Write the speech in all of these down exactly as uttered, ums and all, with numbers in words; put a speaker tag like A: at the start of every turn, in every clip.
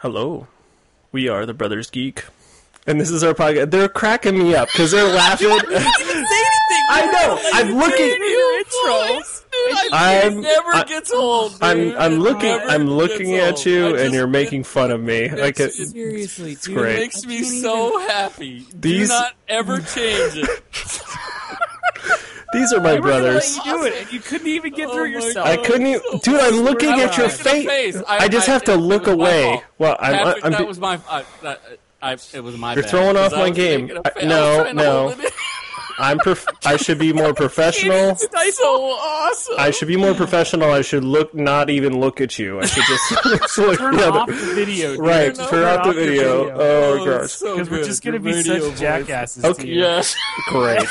A: Hello. We are the Brothers Geek. And this is our podcast. They're cracking me up because they're laughing.
B: You didn't say anything.
A: I know.
B: Like,
A: I'm looking.
B: Your intro. Dude,
A: I'm,
B: it never
A: I,
B: gets old. Dude.
A: I'm, I'm looking.
B: Never
A: I'm looking at
B: old.
A: you,
B: just,
A: and you're making fun of me. Like it,
B: seriously,
A: it's
B: dude,
A: great.
B: It makes me so happy.
A: These,
B: Do not ever change it.
A: These are my
C: we
A: brothers.
C: Let you do it, and you couldn't even get
B: Oh
C: through
B: my
C: yourself.
A: I couldn't even, dude. I'm looking
B: I
A: at your
B: was making a
A: face.
B: face.
A: I,
B: I-
A: just
B: I-
A: have to
B: it
A: look
B: was my
A: away.
B: fault.
A: Well, I'm.
B: Patrick,
A: I'm,
B: that
A: I'm
B: was my. I, I, I, it was my.
A: You're
B: bad,
A: throwing off
B: 'cause
A: my
B: I was
A: game.
B: making a fa-
A: I-
B: I
A: no,
B: was trying to
A: no.
B: hold it in.
A: I'm. Prof- I should be more professional.
B: It's so awesome.
A: I should be more professional. I should look, not even look at you. I should just look
C: Turn
A: the
C: off
A: other.
C: the video. Dude.
A: Right,
B: Turn
A: turn off the
C: off the
A: video.
C: video.
A: Oh,
B: Oh,
A: gosh.
B: it's so
C: Because we're
B: good.
C: just going to
B: Your
C: be
B: radio
C: such
B: voice.
C: jackasses
A: Okay.
C: to you.
B: Yes.
A: Great.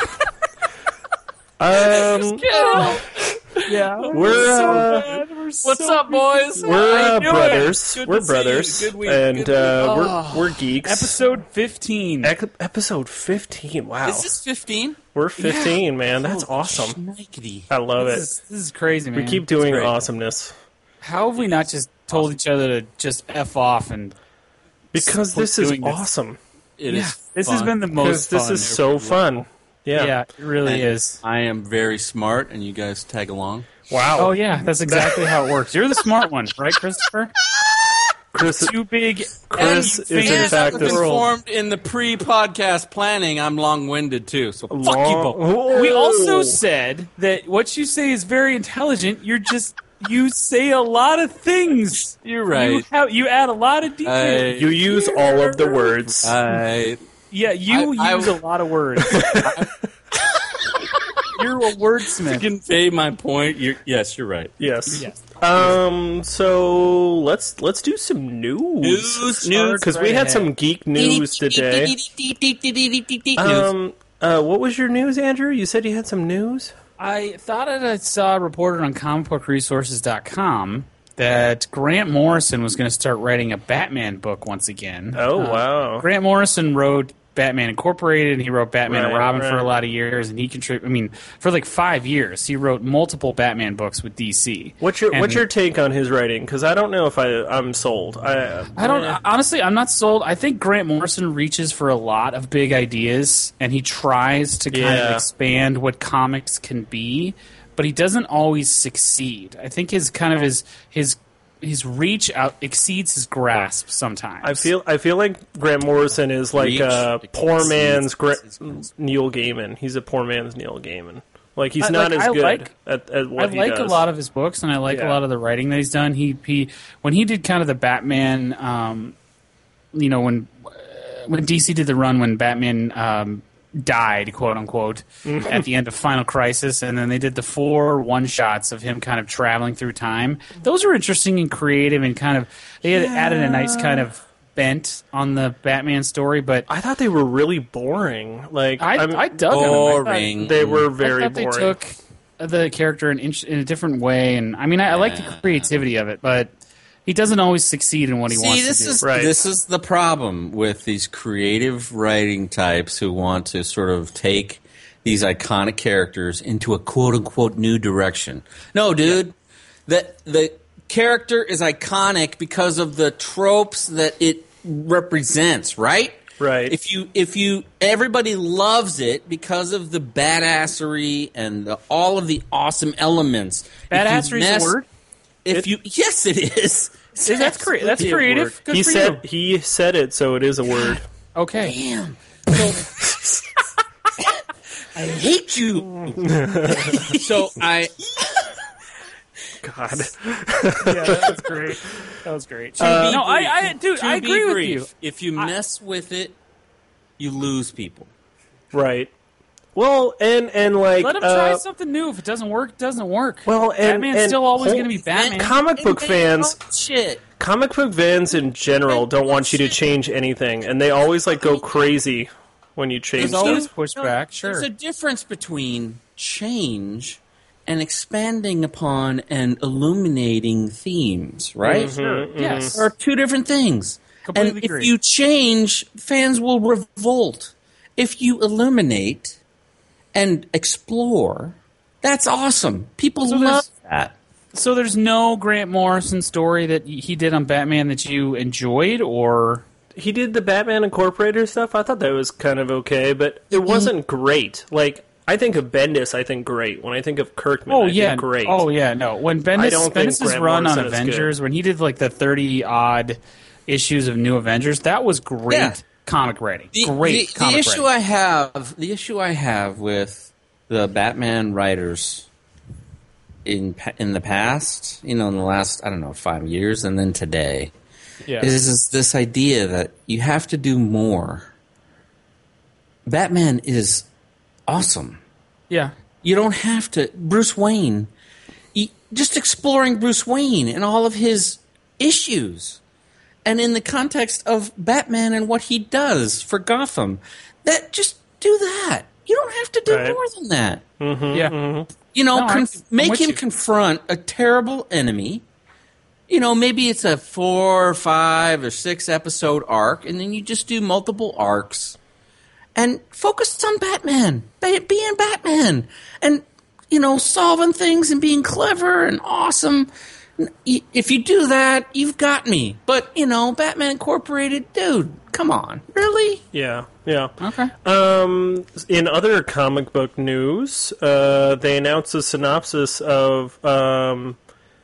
A: um,
C: Yeah.
A: We're,
C: so
A: uh,
C: bad. We're
B: What's
C: so
B: up, boys?
A: we're
C: How
A: uh,
C: you doing?
A: brothers.
B: Good
A: We're
B: to see
A: brothers,
B: you. Good week,
A: and
B: good week.
A: uh,
B: Oh.
A: we're we're geeks.
C: Episode fifteen.
A: Ec- episode fifteen. Wow,
B: Is this fifteen?
A: we're fifteen, man. That's
B: Holy
A: awesome.
B: shnikety.
A: I love
C: This
A: it.
C: is, this is crazy, man.
A: We keep doing
B: great.
A: awesomeness
C: How have we not just told each other to just F off and...
A: because
C: We're
A: this is
C: doing this.
A: awesome.
B: It
C: Yeah,
B: is
C: this
B: fun.
C: has been the
A: Because
C: most
A: this
C: fun.
A: is so fun. Yeah.
C: Yeah, it really
B: And
C: is.
B: I am very smart, and you guys tag along.
A: Wow.
C: Oh, yeah, that's exactly how it works. You're the smart one, right, Christopher?
A: Chris.
C: Too big.
A: Chris
C: and
A: is in
C: famous
A: fact
C: in the
A: the-
C: world.
B: informed in the pre-podcast planning. I'm long-winded too, so fuck you both.
A: Whoa.
C: We also said that what you say is very intelligent. You're just you say a lot of things.
B: You're
C: You,
B: right.
C: have, you add a lot of detail.
A: You use all of the words.
B: I
C: yeah, you
B: I- I-
C: use a lot of words. You're a
B: to
C: wordsmith.
B: convey my point. You're, yes, you're right.
A: Yes.
C: Yes.
A: Um. So let's let's do some news.
B: News, news,
A: Because we
C: right
A: had
C: ahead.
A: some geek news today. Um. Uh. What was your news, Andrew? You said you had some news.
C: I thought that I saw reported on comic book resources dot com that Grant Morrison was going to start writing a Batman book once again.
A: Oh
C: Uh,
A: wow.
C: Grant Morrison wrote Batman Incorporated, and he wrote Batman and
A: Right,
C: Robin for
A: right.
C: a lot of years, and he contributed. I mean, for like five years, he wrote multiple Batman books with D C.
A: What's your
C: And-
A: What's your take on his writing? Because I don't know if I I'm sold. I
C: I don't
A: eh.
C: honestly. I'm not sold. I think Grant Morrison reaches for a lot of big ideas, and he tries to kind
A: Yeah.
C: of expand what comics can be, but he doesn't always succeed. I think his kind of his his his reach out exceeds his grasp sometimes.
A: I feel I feel like Grant Morrison is like
B: Reach
A: a poor
B: exceeds
A: man's Gra-
B: his grasp.
A: Neil Gaiman. He's a poor man's Neil Gaiman. Like he's
C: I-
A: not
C: like,
A: as
C: I
A: good
C: like-
A: at, at what
C: I
A: he
C: like
A: does.
C: a lot of his books, and I like
A: Yeah.
C: a lot of the writing that he's done. He he when he did kind of the Batman, um, you know, when when D C did the run when Batman um, died, quote unquote, at the end of Final Crisis, and then they did the four one shots of him kind of traveling through time. Those were interesting and creative, and kind of they had added a nice kind of bent on the Batman story. But
A: I thought they were really boring. Like
C: I
A: I'm-
C: I dug them. I thought-
B: Boring.
A: they were very
C: I thought they
A: boring.
C: took the character in, in, in a different way, and I mean, I, I like the creativity of it, but he doesn't always succeed in what he
B: See,
C: wants
B: this
C: to do.
B: is
A: Right.
B: this is the problem with these creative writing types who want to sort of take these iconic characters into a quote unquote new direction. No, dude, that the character is iconic because of the tropes that it represents, right?
A: Right.
B: If you if you everybody loves it because of the badassery and the, all of the awesome elements. If you
C: Badassery is
B: mess-
C: a word.
B: If you yes, it is.
C: Is that's cre- that's
B: Absolutely a
C: creative.
B: word.
C: Good
A: he
C: for
A: said
C: you.
A: he said it, so it is a word.
C: Okay.
B: Damn. So, I hate you. so I
A: God.
C: Yeah, that was great. That was great.
B: to be
C: no, I,
B: brief-
C: I, dude,
B: to
C: I
B: be
C: agree with
B: brief,
C: you.
B: If you
C: I-
B: mess with it, you lose people.
A: Right. Well, and and like
C: Let him
A: uh,
C: try something new. If it doesn't work, it doesn't work.
A: Well, and
C: Batman's
A: and
C: still always
A: whole-
C: going to be Batman.
A: Comic book fans,
B: Shit.
A: comic book fans in general don't want you to change anything, and they always like go crazy when you change
C: There's always
A: stuff.
C: pushback. Sure.
B: There's a difference between change and expanding upon and illuminating themes, right?
C: Sure. Yes.
B: There are two different things.
C: Completely
B: and
C: agree.
B: if you change, fans will revolt. If you illuminate and explore, that's awesome. People
C: So
B: love
C: there's-
B: that.
C: So there's no Grant Morrison story that he did on Batman that you enjoyed, or
A: he did the Batman Incorporated stuff. I thought that was kind of okay, but it wasn't great. Like, I think of Bendis, I think great. When I think of Kirkman,
C: oh
A: I
C: yeah,
A: think great.
C: Oh yeah, no. When Bendis, Bendis' run on Avengers, when he did like the thirty odd issues of New Avengers, that was great yeah. comic writing.
B: The,
C: great
B: the,
C: comic
B: the issue
C: writing.
B: I have, the issue I have with the Batman writers in in the past, you know, in the last I don't know five years, and then today, yeah. is, is this idea that you have to do more. Batman is awesome.
C: Yeah,
B: you don't have to. Bruce Wayne, he, just exploring Bruce Wayne and all of his issues, and in the context of Batman and what he does for Gotham, that just do that. You don't have to do right. more than that.
A: Mm-hmm,
C: yeah.
A: Mm-hmm.
B: You know,
C: no,
B: conf- make him
C: you.
B: confront a terrible enemy. You know, maybe it's a four or five or six episode arc, and then you just do multiple arcs and focus on Batman, being Batman, and, you know, solving things and being clever and awesome. If you do that, you've got me. But, you know, Batman Incorporated, dude, come on. Really?
A: Yeah. Yeah.
C: Okay.
A: Um, in other comic book news, uh, they announced a synopsis of um,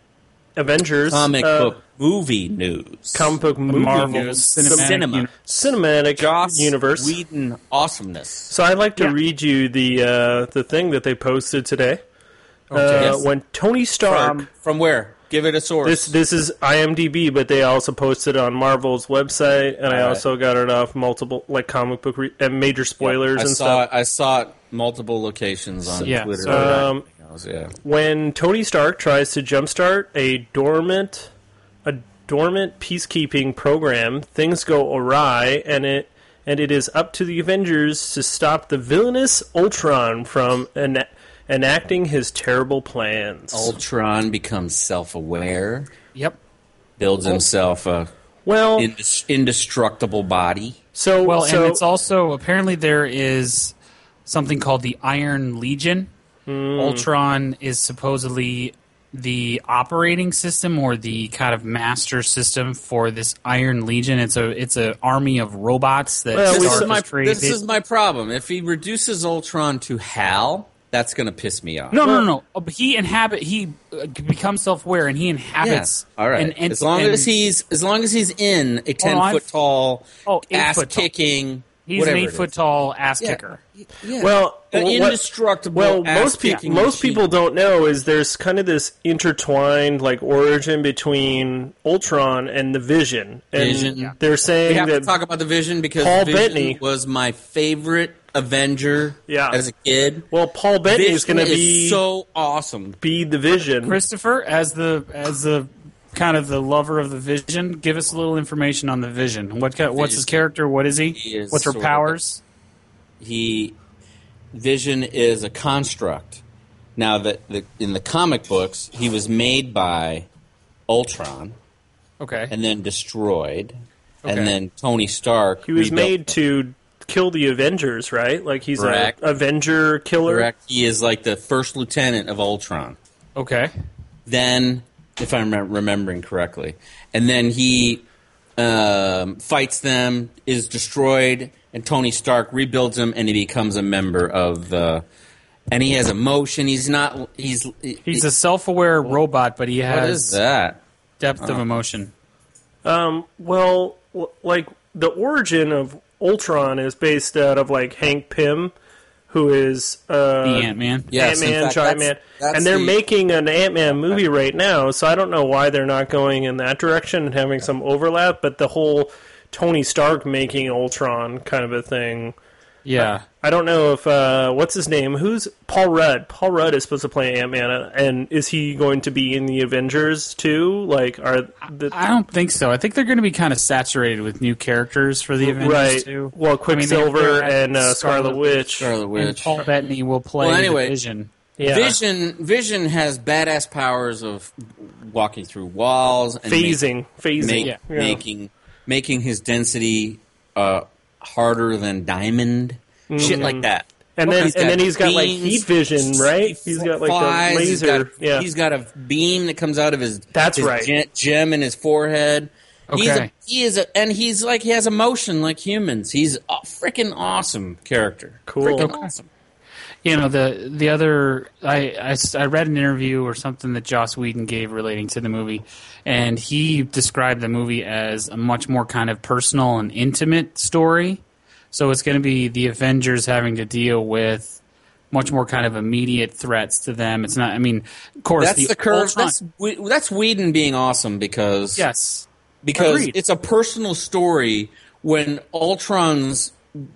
A: Avengers.
B: Comic
A: uh,
B: book movie news.
A: Comic book movie
C: Marvel
A: news.
C: Cinematic,
B: Cinema.
A: Cinematic
B: Joss
A: universe.
B: Whedon awesomeness.
A: So I'd like to
C: yeah.
A: read you the uh, the thing that they posted today.
B: Okay.
A: Uh,
B: Yes.
A: When Tony Stark...
B: From, from where? Give it a source.
A: This this is IMDb, but they also posted it on Marvel's website, and I
B: right.
A: also got it off multiple like comic book re- and major spoilers
B: I
A: and
B: saw
A: stuff.
B: It, I saw it multiple locations on
C: yeah,
B: Twitter.
C: so,
A: um,
B: yeah.
A: When Tony Stark tries to jumpstart a dormant a dormant peacekeeping program, things go awry, and it and it is up to the Avengers to stop the villainous Ultron from an. enacting his terrible plans.
B: Ultron becomes self-aware.
C: Yep.
B: Builds himself a
A: well
B: indest- indestructible body.
A: So
C: well,
A: so,
C: and it's also apparently there is something called the Iron Legion.
A: Mm.
C: Ultron is supposedly the operating system or the kind of master system for this Iron Legion. It's a it's an army of robots that
A: well,
C: Stark
B: This is, my,
C: has created.
B: this is my problem. If he reduces Ultron to Hal, that's going to piss me off.
C: No, no, no, no. Oh, but he inhabit. He uh, becomes self-aware, and he inhabits.
B: Yeah. All right.
C: And, and,
B: as long
C: and,
B: as he's as long as he's in a ten
C: oh,
B: foot tall,
C: oh,
B: ass
C: foot tall.
B: kicking.
C: He's
B: whatever
C: an eight foot tall ass
B: yeah.
C: kicker.
B: Yeah.
A: Well,
B: an
A: what,
B: indestructible.
A: Well, most
B: people
A: people most
B: machine.
A: people don't know is there's kind of this intertwined like origin between Ultron and the Vision. And
B: Vision. Yeah.
A: They're saying
B: We have
A: that
B: to talk about the Vision because
A: Paul
B: Vision
A: Bettany
B: was my favorite Avenger
A: yeah.
B: as a kid.
A: Well, Paul Bettany
B: Vision
A: is going to be
B: so awesome.
A: Be the Vision.
C: Christopher, as the as the kind of the lover of the Vision, give us a little information on the Vision. What ca- what's his character? What is he?
B: he is
C: What's her
B: sort
C: powers?
B: Of a, he Vision is a construct. Now that the, in the comic books, he was made by Ultron.
C: Okay.
B: And then destroyed.
C: Okay.
B: And then Tony Stark.
A: He was
B: rebuilt
A: made
B: him.
A: to kill the Avengers, right? Like he's
B: Correct.
A: a Avenger killer.
B: Correct. He is like the first lieutenant of Ultron.
C: Okay.
B: Then, if I'm rem- remembering correctly, and then he um, fights them, is destroyed, and Tony Stark rebuilds him, and he becomes a member of the. And he has emotion. He's not. He's.
C: He's a self-aware robot, but he has
B: What is that?
C: depth
B: Oh.
C: of emotion.
A: Um. Well, w- like the origin of Ultron is based out of like Hank Pym, who is uh,
C: The Ant-Man.
B: Yes, in
A: Ant-Man,
B: fact,
A: Giant
B: that's-
A: Man,
B: that's
A: and they're
B: the-
A: making an Ant-Man movie right now. So I don't know why they're not going in that direction and having some overlap. But the whole Tony Stark making Ultron kind of a thing.
C: Yeah.
A: I don't know if uh, what's his name? Who's Paul Rudd? Paul Rudd is supposed to play Ant-Man, and is he going to be in the Avengers too? Like, are the,
C: I don't think so. I think they're going to be kind of saturated with new characters for the Avengers
A: right?
C: too.
A: Well,
C: I mean,
A: Quicksilver
C: they're- they're
A: and uh, Scarlet Witch.
B: Scarlet
C: And
B: Witch.
C: Paul Bettany will play
B: Well, anyway,
C: the Vision.
A: Yeah.
B: Vision. Vision has badass powers of walking through walls and
A: phasing, phasing,
B: make-
A: yeah.
B: making making his density uh, harder than diamond.
A: Mm-hmm.
B: Shit like that.
A: And then
B: He's
A: and
B: got
A: then he's got like
B: beams,
A: heat vision, right? He's got like
B: flies,
A: the
B: he's
A: laser.
B: got,
A: yeah,
B: he's got a beam that comes out of his
A: That's
B: his
A: right.
B: gem, gem in his forehead. He's
C: Okay.
B: a, he is a, and he's like he has emotion like humans. He's a freaking awesome character.
A: Cool.
B: Freaking
C: Okay.
B: awesome.
C: You know, the the other I, I s- I read an interview or something that Joss Whedon gave relating to the movie, and he described the movie as a much more kind of personal and intimate story. So it's going to be the Avengers having to deal with much more kind of immediate threats to them. It's not. I mean, of course,
B: That's the, curve.
C: Ultron-
B: That's Whe- that's Whedon being awesome because
C: yes,
B: because
C: Agreed.
B: it's a personal story when Ultron's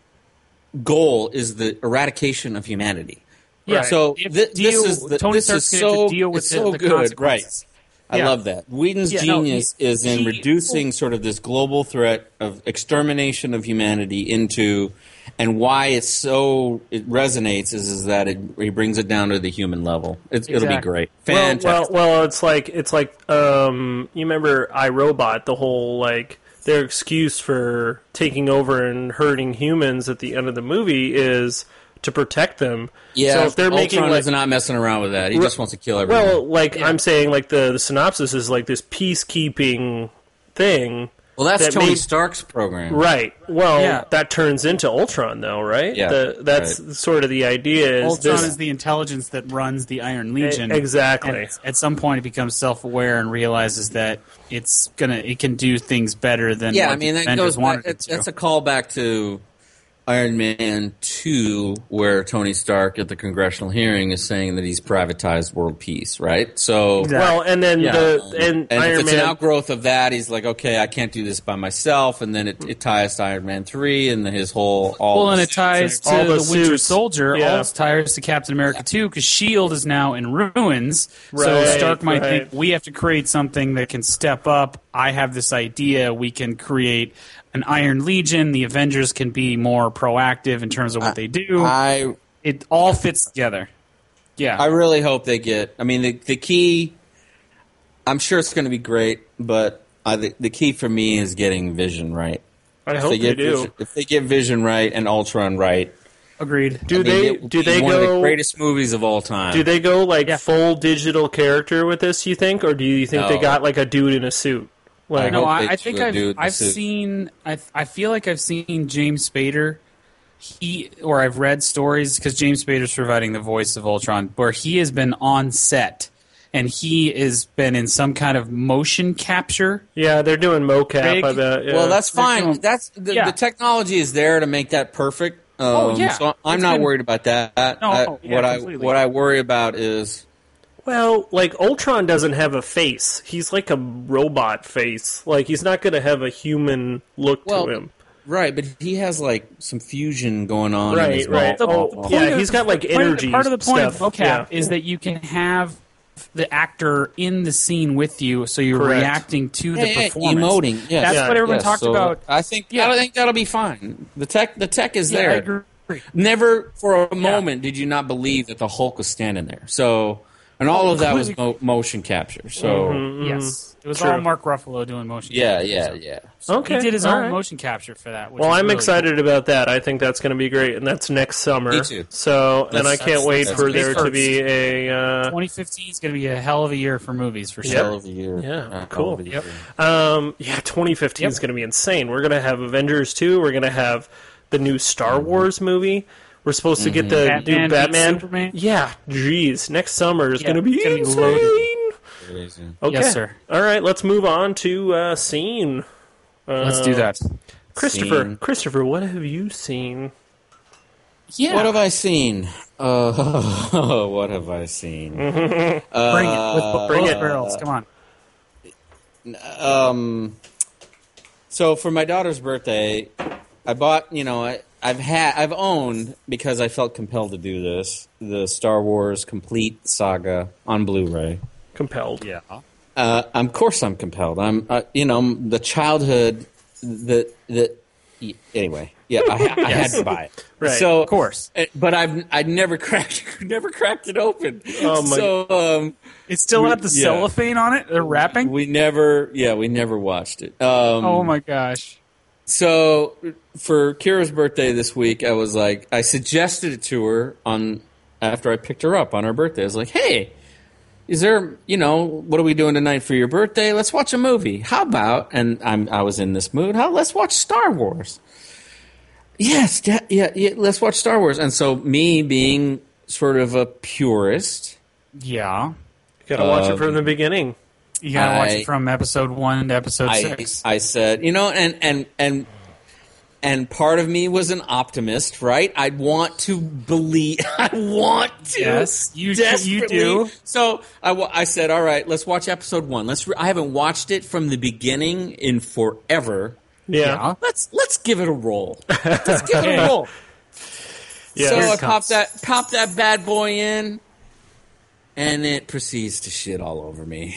B: goal is the eradication of humanity.
C: yeah.
B: So
C: If
B: thi-
C: deal-
B: this is the,
C: Tony
B: this
C: Stark's
B: is
C: gonna have
B: so
C: to deal with
B: it's
C: the,
B: so
C: the
B: good, right?
C: consequences.
B: I
C: Yeah.
B: love that. Whedon's
C: Yeah, no,
B: genius
C: he-
B: is in
C: he-
B: reducing sort of this global threat of extermination of humanity into, and why it's so it resonates is is that it he brings it down to the human level. It's, It'll be
C: Exactly.
B: great,
A: Well,
B: fantastic.
A: well, well, it's like it's like um, you remember iRobot, the whole like their excuse for taking over and hurting humans at the end of the movie is to protect them.
B: yeah,
A: so if they're
B: Ultron
A: making like,
B: is not messing around with that. He just wants to kill everyone.
A: well, like
C: Yeah.
A: I'm saying, like the, the synopsis is like this peacekeeping thing.
B: Well, that's
A: that
B: Tony
A: made-
B: Stark's program.
A: Right. Well,
C: Yeah.
A: that turns into Ultron, though, right?
B: Yeah,
A: The, that's sort of the idea. Is
C: Ultron
A: this,
C: is the intelligence that runs the Iron Legion.
A: E- exactly.
C: And at some point, it becomes self-aware and realizes that it's gonna, it can do things better than
B: Yeah,
C: what
B: I mean
C: the
B: that
C: Avengers
B: goes back,
C: wanted it
B: it's,
C: to.
B: that's a callback to Iron Man two, where Tony Stark at the congressional hearing is saying that he's privatized world peace, right? So,
A: well, and then
C: Yeah.
A: the and,
B: and
A: Iron
B: if it's
A: Man.
B: an outgrowth of that, he's like, okay, I can't do this by myself, and then it, it ties to Iron Man three and then his whole all.
C: Well, and it ties to
A: All
C: the,
A: the
C: Winter
A: suits.
C: Soldier.
A: Yeah.
C: All it ties to Captain America too, because Shield is now in ruins. so
A: Right,
C: Stark might
A: right.
C: think we have to create something that can step up. I have this idea. We can create an Iron Legion. The Avengers can be more proactive in terms of what they do.
B: I
C: it all fits together. Yeah,
B: I really hope they get. I mean, the the key. I'm sure it's going to be great, but I, the, the key for me is getting Vision right.
A: I
B: If
A: hope they,
B: get
A: do.
B: Vision, if they get Vision right and Ultron right,
C: agreed.
A: Do
B: I mean,
A: they?
B: it will
A: Do
B: be
A: they
B: one of the
A: go?
B: greatest movies of all time?
A: Do they go like
C: Yeah.
A: full digital character with this? You think, or do you think they
B: No.
A: got like a dude in a suit? Like,
B: I
C: No,
B: hope
C: I,
B: they
C: I think
B: do
C: I've
B: the
C: I've
B: suit.
C: seen I I feel like I've seen James Spader. He or I've read stories because James Spader's providing the voice of Ultron, where he has been on set and he has been in some kind of motion capture.
A: yeah, they're doing mocap.
C: Big-
A: I bet. Yeah.
B: Well, that's
C: They're
B: fine.
C: doing-
B: That's the,
C: Yeah.
B: the technology is there to make that perfect. Um,
C: Oh, yeah.
B: So I'm
C: It's
B: not
C: been-
B: worried about that.
C: No,
B: I-
C: oh, yeah,
B: what I
C: completely.
B: what I worry about is
A: well, like Ultron doesn't have a face. He's like a robot face. Like he's not going to have a human look
B: well,
A: to him.
B: right, but he has like some fusion going on. in
A: Right,
B: his
A: right.
B: mouth.
A: Oh,
C: The point
A: yeah,
C: of-
A: he's got, like,
C: the point of-
A: energy
C: Part of the point
A: stuff,
C: of vocab
A: yeah.
C: is that you can have the actor in the scene with you, so you're
A: Correct.
C: reacting to
B: Yeah,
C: the
B: yeah,
C: performance.
B: emoting. Yes.
C: That's
A: Yeah,
C: what everyone
B: Yes,
C: talked
B: so
C: about.
B: I think
C: Yeah.
B: I think that'll be fine. The tech the tech is
C: Yeah, I
B: there.
C: agree.
B: Never for a moment did you not believe that the Hulk was standing there. So, and all
C: Oh,
B: of that was
C: completely.
B: mo- motion capture. So,
A: Mm-hmm.
C: Yes, it was
A: True.
C: all Mark Ruffalo doing motion.
B: yeah,
C: capture,
B: yeah,
C: so.
B: yeah.
A: Okay,
C: He did his
A: all
C: own
A: right.
C: motion capture for that. Which
A: Well,
C: is
A: I'm
C: really
A: excited about that. I think that's going to be great, and that's next summer.
B: Me too.
A: So, and
B: That's-
A: I can't
B: that's-
A: wait
B: that's
A: for
B: big
A: there to
C: first.
A: be a. Uh,
C: cool. twenty fifteen is going to be a hell of a year for movies for sure.
B: Hell of a year.
A: Yeah,
B: Hell
A: cool.
B: of a
C: Yep.
B: year.
A: Um, yeah, twenty fifteen is
C: Yep.
A: going to be insane. We're going to have Avengers two. We're going to have the new Star Wars movie. We're supposed to get the
C: Batman
A: new
C: meets
A: Batman.
C: Superman?
A: Yeah, jeez. Next summer is
C: Yeah,
A: going to be
C: it's gonna be
A: insane.
C: loaded.
B: Crazy.
A: Okay.
C: Yes, sir.
A: All right, let's move on to uh, scene. Uh,
C: Let's do that.
A: Christopher,
B: Scene.
A: Christopher, what have you seen?
C: Yeah,
B: What have I seen? Uh, what have I seen?
C: bring it with
A: bring
C: both
A: it.
C: barrels. Come on.
B: Um, so for my daughter's birthday, I bought. You know, I, I've had, I've owned because I felt compelled to do this. The Star Wars complete saga on Blu-ray.
A: Compelled.
C: Yeah.
B: Uh, of course, I'm compelled. I'm, uh, you know, the childhood. The the. Anyway, yeah, I, I had to buy it.
A: Right.
B: So
C: Of course.
B: uh, but I've I'd never cracked never cracked it open.
A: Oh, my-
B: So um,
C: It's still
B: We-
C: had the
B: yeah.
C: cellophane on it. They're wrapping.
B: we never, yeah, we never watched it. Um,
C: Oh my gosh.
B: So for Kira's birthday this week, I was like, I suggested it to her on after I picked her up on her birthday. I was like, hey, is there, you know, what are we doing tonight for your birthday? Let's watch a movie. How about, and I'm, I was in this mood, how, let's watch Star Wars. Yes, yeah, yeah, yeah, let's watch Star Wars. And so me being sort of a purist.
C: Yeah.
A: You gotta watch
B: Um,
A: it from the beginning.
C: You gotta watch
B: I-
C: it from episode one to episode
B: I,
C: six.
B: I said, you know, and, and, and, and part of me was an optimist, right? I want to believe, I want to.
C: Yes, you- you
B: desperately.
C: do.
B: So I, wa- I said, all right, let's watch episode one. Let's. Re- I haven't watched it from the beginning in forever.
A: Yeah.
C: Yeah.
B: Let's let's give it a roll. Let's give it a roll.
A: Yeah.
B: so
C: Here
B: I
C: it
B: pop
C: comes.
B: that pop that bad boy in, and it proceeds to shit all over me.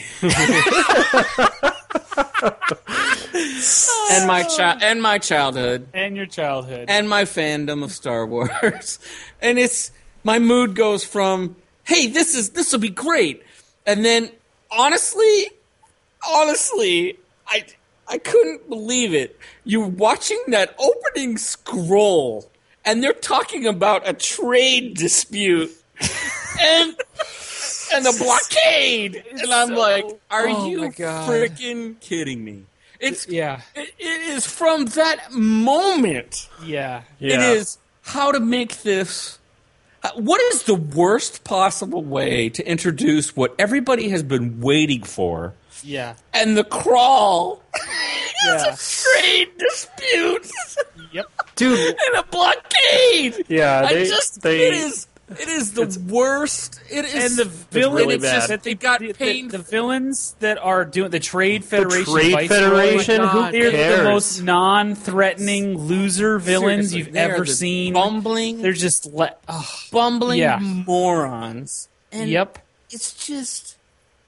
B: and my child and my childhood
C: And your childhood.
B: and my fandom of Star Wars. And it's my mood goes from, hey, this is this will be great. And then honestly, honestly, I I couldn't believe it. You're watching that opening scroll and they're talking about a trade dispute. and and the blockade. And I'm like, are
C: Oh
B: you
C: my God.
B: freaking kidding me? It's
C: yeah.
B: it, it is from that moment.
C: Yeah.
A: Yeah.
B: It is how to make this. uh, What is the worst possible way to introduce what everybody has been waiting for?
C: Yeah.
B: And the crawl
C: Yeah.
B: is a trade dispute
C: Yep.
A: Dude.
B: and a blockade.
A: Yeah.
B: I
A: They,
B: just
A: they,
B: it is it is the worst. It is
C: And the villain
A: really
B: it's
A: bad.
B: just
C: that they
B: it got
C: the, the,
B: painful.
C: the villains that are doing the Trade Federation,
A: Trade
C: Viceroy,
A: Federation?
C: oh my
A: Who
C: God, they're
A: cares?
C: the most non-threatening loser villains
B: Seriously,
C: you've
B: they are
C: ever
B: the
C: seen.
B: Bumbling,
C: They're just le- oh,
B: bumbling
C: Yeah.
B: morons. And
C: yep.
B: it's just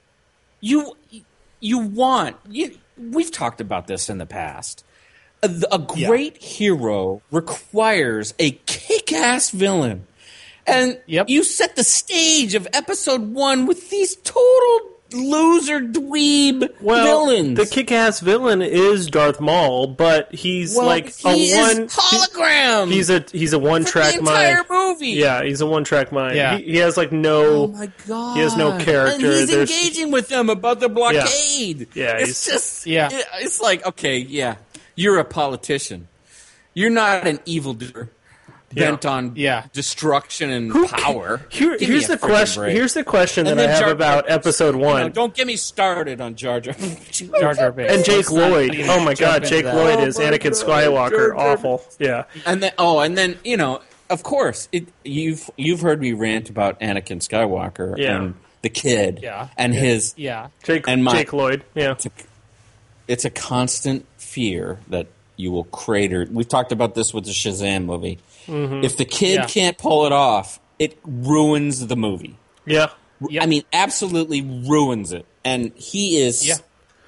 B: you you want you, we've talked about this in the past. A, a great hero requires a kick-ass villain. And
C: Yep.
B: you set the stage of episode one with these total loser dweeb
A: well,
B: villains.
A: the kick-ass villain is Darth Maul, but he's
B: well,
A: like
B: he
A: a
B: is
A: one.
B: hologram.
A: he- he's a he's a
B: for
A: one-track
B: the entire
A: mind.
B: movie.
A: Yeah, he's a one-track mind.
C: Yeah.
A: He, he has like no.
B: Oh my god!
A: He has no character.
B: And he's
A: There's-
B: engaging with them about the blockade.
A: Yeah,
B: it's
A: he's-
B: just
C: Yeah.
B: it- it's like okay, yeah, you're a politician. You're not an evildoer bent on
C: Yeah.
B: destruction and
A: Who ca-
B: power.
A: Here,
B: Give me
A: here's
B: a
A: the
B: frickin'
A: question.
B: break.
A: Here's the question
B: And
A: that I
B: then
A: have
B: Jar-
A: about episode
B: You
A: one.
B: know, don't get me started on Jar Jar.
C: Jar Jar Binks.
A: And Jake
C: Let's not
A: Lloyd.
C: even
A: Oh my
C: jump
A: God,
C: into
A: Jake
C: that.
A: Lloyd
B: Oh
A: is
B: my
A: Anakin
B: God,
A: Skywalker.
B: Jar Jar-
A: Awful. Yeah.
B: And then oh, and then you know, of course, it, you've you've heard me rant about Anakin Skywalker
A: Yeah.
B: and the kid
C: Yeah.
B: and his
C: Yeah.
A: Jake
B: And my-
A: Jake Lloyd. Yeah.
B: it's a, it's a constant fear that you will crater. We've talked about this with the Shazam movie. If the kid
C: Yeah.
B: can't pull it off, it ruins the movie.
A: Yeah.
C: Yep.
B: I mean, absolutely ruins it. And he is
C: Yeah.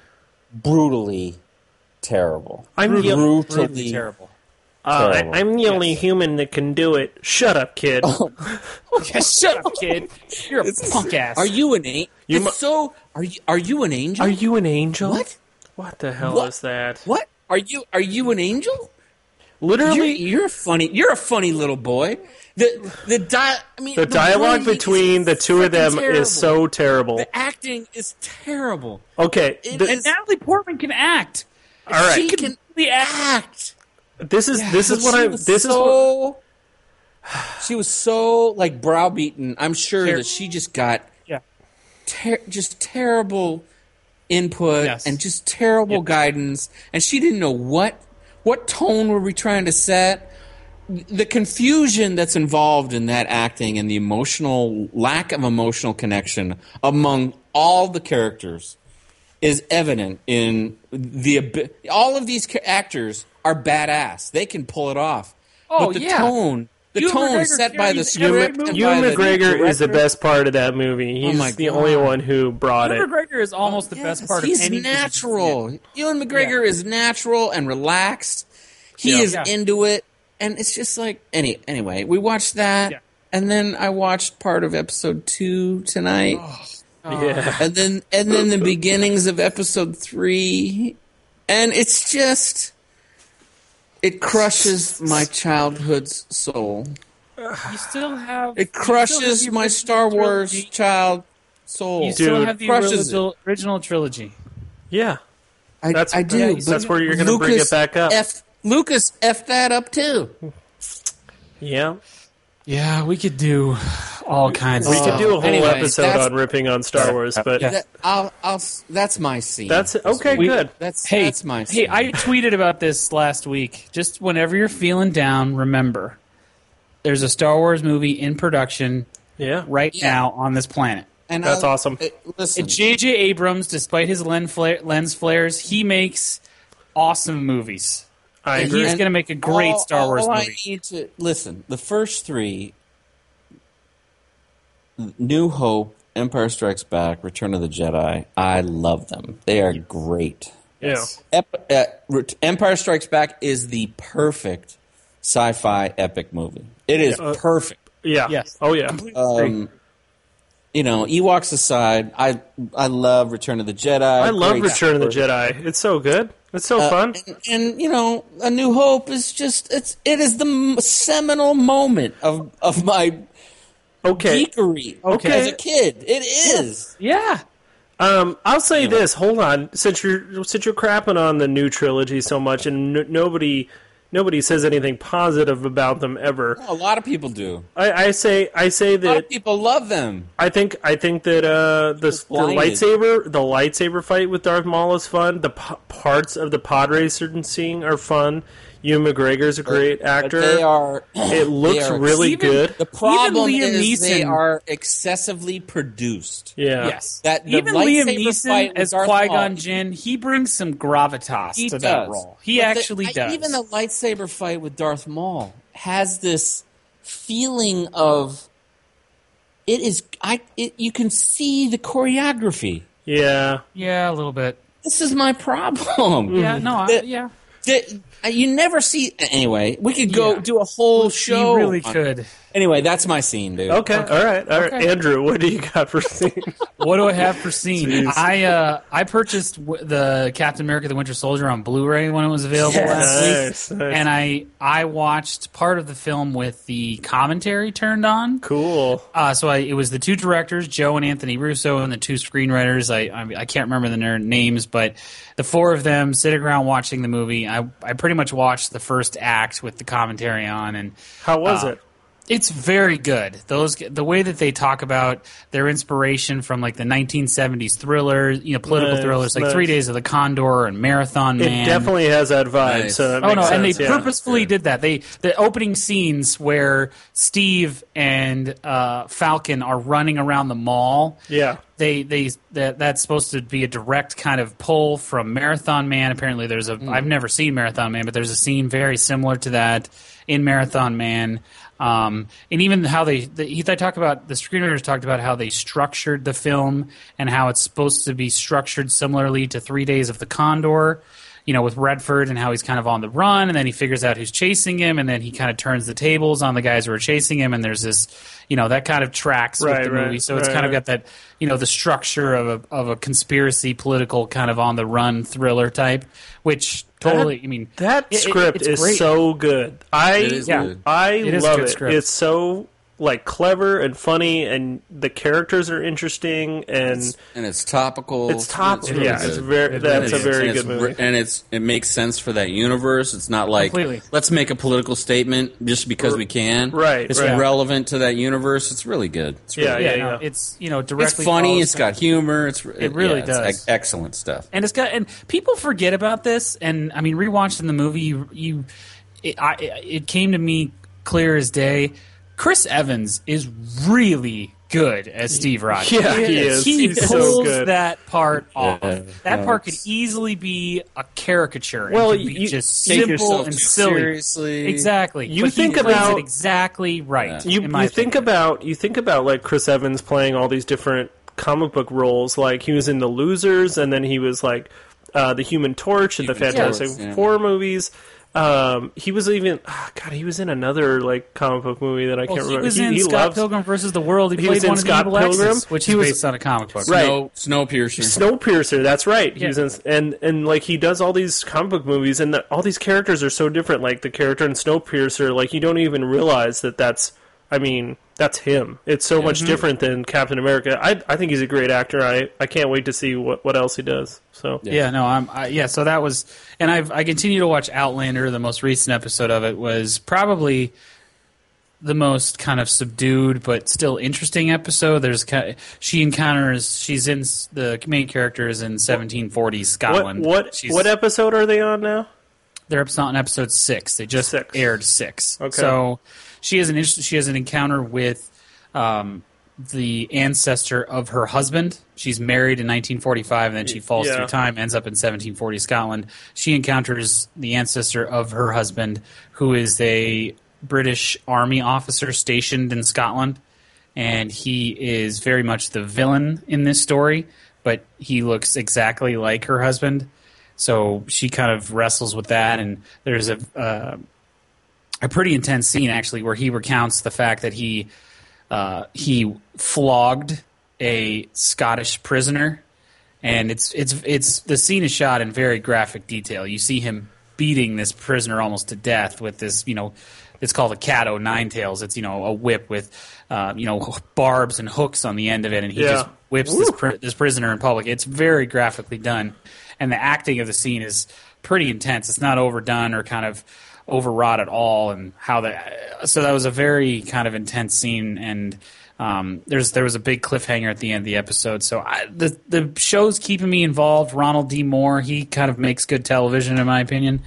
B: brutally terrible.
A: I'm the,
B: brutally
C: Brutally terrible.
A: uh, I,
B: terrible.
A: I'm the only human that can do it. Shut up, kid.
C: Yeah, shut up, kid. You're a punk ass.
B: Are you an angel?
A: You
B: It's
A: mu-
B: so. Are you? Are you an angel?
A: Are you an angel?
B: What?
A: What the hell
B: What?
A: is that?
B: What? Are you? Are you an angel? You're,
A: Literally,
B: you're a funny. You're a funny little boy. The the di- I mean,
A: the dialogue
B: writing
A: between
B: is
A: the two of
B: freaking
A: them
B: terrible.
A: is so terrible.
B: The acting is terrible.
A: Okay,
B: It-
A: th-
C: And Natalie Portman can act.
A: all right.
B: She
C: She
B: can
C: can really act.
A: This is this is what
B: She
A: I.
B: was
A: This is what,
B: so. She was so like browbeaten. I'm sure
C: Ter-
B: that she just got
C: Yeah.
B: ter- just terrible input
C: Yes.
B: and just terrible
C: Yep.
B: guidance, and she didn't know what what tone were we trying to set. The confusion that's involved in that acting and the emotional lack of emotional connection among all the characters is evident in the abi- all of these ca- actors are badass. They can pull it off.
C: Oh,
B: but the
C: yeah.
B: tone, the
C: Ewan
B: tone
C: McGregor
B: set by the
C: carries
B: script,
C: every
B: and
C: movie.
B: by
A: Ewan
B: the
A: McGregor is the
B: director.
A: best part of that movie. He's
B: my
A: the
B: God.
A: only one who brought
C: Ewan
A: it.
C: McGregor is almost the best
B: Yes,
C: part of
B: he's
C: any
B: natural. Ewan McGregor is natural and relaxed. He
A: Yeah.
B: is
C: Yeah.
B: into it, and it's just like any anyway. We watched that,
C: Yeah.
B: and then I watched part of episode two tonight,
A: Yeah.
B: and then and then the beginnings of episode three, and it's just It crushes my childhood's soul.
C: You still have
B: It
C: you still
B: crushes
C: have the
B: my
C: original
B: Star Wars
C: trilogy.
B: child soul.
C: You still
A: Dude,
C: have the
B: crushes
C: original, original trilogy.
A: Yeah.
B: I,
A: That's-
B: I do.
A: yeah,
B: but
A: that's where you're gonna bring
B: Lucas
A: it back up.
B: F, Lucas F that up too.
A: Yeah.
C: Yeah, we could do all kinds
A: We
C: of
A: could
C: stuff.
A: do a whole
B: Anyway,
A: episode
B: that's-
A: on ripping on Star Wars, but
C: Yeah.
B: That, I'll, I'll, that's my scene.
A: that's okay.
C: We-
A: Good.
B: That's
C: Hey,
B: that's my
C: hey,
B: scene.
C: I tweeted about this last week. Just whenever you're feeling down, remember there's a Star Wars movie in production
A: Yeah.
C: right
B: Yeah.
C: now on this planet.
B: and
A: That's
B: I-
A: awesome.
B: uh, listen,
C: J J Abrams, despite his lens, flare, lens flares, he makes awesome movies.
A: I
C: And
A: agree.
C: he's going to make a great
B: all,
C: Star Wars
B: all
C: movie.
B: I need to listen. The first three: New Hope, Empire Strikes Back, Return of the Jedi. I love them. They are great.
A: Yeah.
B: Ep- uh, Ret- Empire Strikes Back is the perfect sci-fi epic movie. It is
A: Yeah. Uh,
B: perfect.
A: Yeah.
C: Yes.
A: Oh yeah.
B: Um, you know, Ewoks aside, I I love Return of the Jedi.
A: I love
B: Great
A: Return of the
B: story.
A: Jedi. It's so good. It's so
B: Uh,
A: fun.
B: and, and you know, A New Hope is just it's it is the m- seminal moment of of my
A: Okay.
B: geekery
A: Okay.
B: as a kid. It is.
C: Yeah.
A: Um, I'll say this. Hold on. Since you're since you're crapping on the new trilogy so much, and n- nobody nobody says anything positive about them ever,
B: A lot of people do.
A: I, I say I say
B: A lot
A: that
B: of people love them.
A: I think I think that uh, the, the
B: blinded.
A: lightsaber the lightsaber fight with Darth Maul is fun. The p- parts of the pod racing scene are fun. Ewan McGregor's a great
B: But
A: actor.
B: they are.
A: it looks
B: they are-
A: really
C: Even-
A: good.
B: The problem
C: Liam
B: is they
C: Neeson-
B: are excessively produced.
A: Yeah.
C: Yes.
B: That- the
C: Even Liam
B: lightsaber fight
C: Neeson
B: with
C: as
B: Darth
C: Qui
B: Maul-
C: Gon Jinn, he brings some gravitas
B: He
C: to
B: does.
C: that role. He
B: But the-
C: actually
B: I-
C: does.
B: Even the lightsaber fight with Darth Maul has this feeling of it is. I. It, you can see the choreography.
A: Yeah.
C: yeah, a little bit.
B: This is my problem.
C: Yeah, no, I,
B: The-
C: yeah.
B: The- you never see. Anyway, we could go
C: Yeah.
B: do a whole show.
C: He really
B: on-
C: could.
B: Anyway, that's my scene, dude.
A: Okay. All right. All right.
C: Okay.
A: Andrew, what do you got for scene?
C: What do I have for scene?
A: Jeez.
C: I uh, I purchased w- the Captain America: The Winter Soldier on Blu-ray when it was available last
A: Nice,
C: week,
A: nice.
C: and I I watched part of the film with the commentary turned on.
A: Cool.
C: Uh, so I, it was the two directors, Joe and Anthony Russo, and the two screenwriters. I I, I can't remember their names, but the four of them sitting around watching the movie. I I pretty much watched the first act with the commentary on, and
A: How was
C: Uh,
A: it?
C: it's very good. Those the way that they talk about their inspiration from like the nineteen seventies thrillers, you know, political
A: Nice,
C: thrillers like
A: nice.
C: Three Days of the Condor and Marathon
A: It
C: Man.
A: definitely has that vibe.
B: Nice.
A: So that
C: Oh
A: makes
C: no!
A: sense.
C: And they
A: yeah.
C: purposefully did that. They the opening scenes where Steve and uh, Falcon are running around the mall.
A: Yeah.
C: They they that that's supposed to be a direct kind of pull from Marathon Man. Apparently, there's a have never seen Marathon Man, but there's a scene very similar to that in Marathon Man. Um, and even how they, the, they talk about the screenwriters talked about how they structured the film and how it's supposed to be structured similarly to Three Days of the Condor. You know, with Redford and how he's kind of on the run, and then he figures out who's chasing him, and then he kind of turns the tables on the guys who are chasing him, and there's this, you know, that kind of tracks
A: Right,
C: with the
A: right,
C: movie. So it's
A: right,
C: kind of
A: right.
C: got that, you know, the structure of a of a conspiracy, political kind of on the run thriller type, which totally, I mean,
A: That
C: it- it-
A: script
C: it's
A: is
C: great.
A: so good. I
B: It is
C: Yeah.
B: good.
A: I
C: It is a
A: love
C: good
A: it.
C: script.
A: It's so like clever and funny, and the characters are interesting, and
B: And it's topical.
A: it's top.
B: really
A: yeah,
B: good.
A: it's very.
C: It
A: That's
C: really
A: a
C: is.
A: very
B: and
A: good
B: it's,
A: movie.
B: and it's it makes sense for that universe. It's not like
C: Completely.
B: let's make a political statement just because we can.
A: Right,
B: It's
A: right.
B: relevant to that universe. It's really good. It's really
A: Yeah,
B: good.
C: yeah,
A: yeah,
C: no,
A: yeah.
C: it's you know
B: It's
C: directly
B: funny.
C: follows
B: It's got humor. It's it
C: really
B: yeah, it's
C: does.
B: ex- excellent stuff.
C: and it's got and people forget about this. And I mean, rewatching the movie, you, you it, I, it came to me clear as day. Chris Evans is really good as Steve Rogers.
A: Yeah, he is.
C: He
A: He's so
C: pulls
A: good.
C: that part off.
B: Yeah,
C: that
B: no,
C: part could
B: it's-
C: easily be a caricature. It
A: Well,
C: could be
A: you-
C: just
B: Take
C: simple
B: yourself
C: and
B: too
C: silly.
B: seriously.
C: Exactly.
A: You
C: But
A: think
C: he plays
A: about-
C: it exactly right.
A: You
C: in my
A: you think
C: opinion.
A: about you think about like Chris Evans playing all these different comic book roles. Like he was in The Losers, and then he was like uh, the Human Torch in the
B: Human
A: Fantastic
B: Torch, yeah.
A: Four movies. Um, he was even oh, God. He was in another like comic book movie that I
C: Well,
A: can't
C: he
A: remember.
C: was in Scott
A: loves,
C: Pilgrim versus the World. He,
A: He
C: played
A: was in
C: one
A: Scott
C: of the evil
A: Pilgrim.
C: X's, which
A: He
C: is
A: was-
C: based on a comic book.
A: Right.
B: Snow, Snowpiercer.
A: Snowpiercer. That's right. He
C: Yeah.
A: was in, and and like he does all these comic book movies, and the, all these characters are so different. Like the character in Snowpiercer, like you don't even realize that that's. I mean, that's him. It's so much different than Captain America. I I think he's a great actor. I, I can't wait to see what, what else he does. So
C: Yeah, no, I'm I, yeah. So that was, and I've I continue to watch Outlander. The most recent episode of it was probably the most kind of subdued but still interesting episode. There's ki- she encounters she's in s- the main character is in seventeen forties
A: what
C: Scotland.
A: what
C: She's,
A: what episode are they on now?
C: They're up- on episode six. They just
A: Six.
C: aired six.
A: Okay.
C: So she has an inter- she has an encounter with um, the ancestor of her husband. She's married in nineteen forty-five, and then she falls
A: Yeah.
C: through time, ends up in seventeen forty Scotland. She encounters the ancestor of her husband, who is a British Army officer stationed in Scotland, and he is very much the villain in this story. But he looks exactly like her husband. So she kind of wrestles with that, and there's a uh, a pretty intense scene actually where he recounts the fact that he uh, he flogged a Scottish prisoner, and it's it's it's the scene is shot in very graphic detail. You see him beating this prisoner almost to death with this, you know, it's called a cat o' nine tails. It's, you know, a whip with uh, you know, barbs and hooks on the end of it, and he
A: Yeah.
C: just whips this pri- this prisoner in public. It's very graphically done. And the acting of the scene is pretty intense. It's not overdone or kind of overwrought at all. And how that so that was a very kind of intense scene. And um, there's there was a big cliffhanger at the end of the episode. So I, the the show's keeping me involved. Ronald D. Moore, he kind of makes good television in my opinion.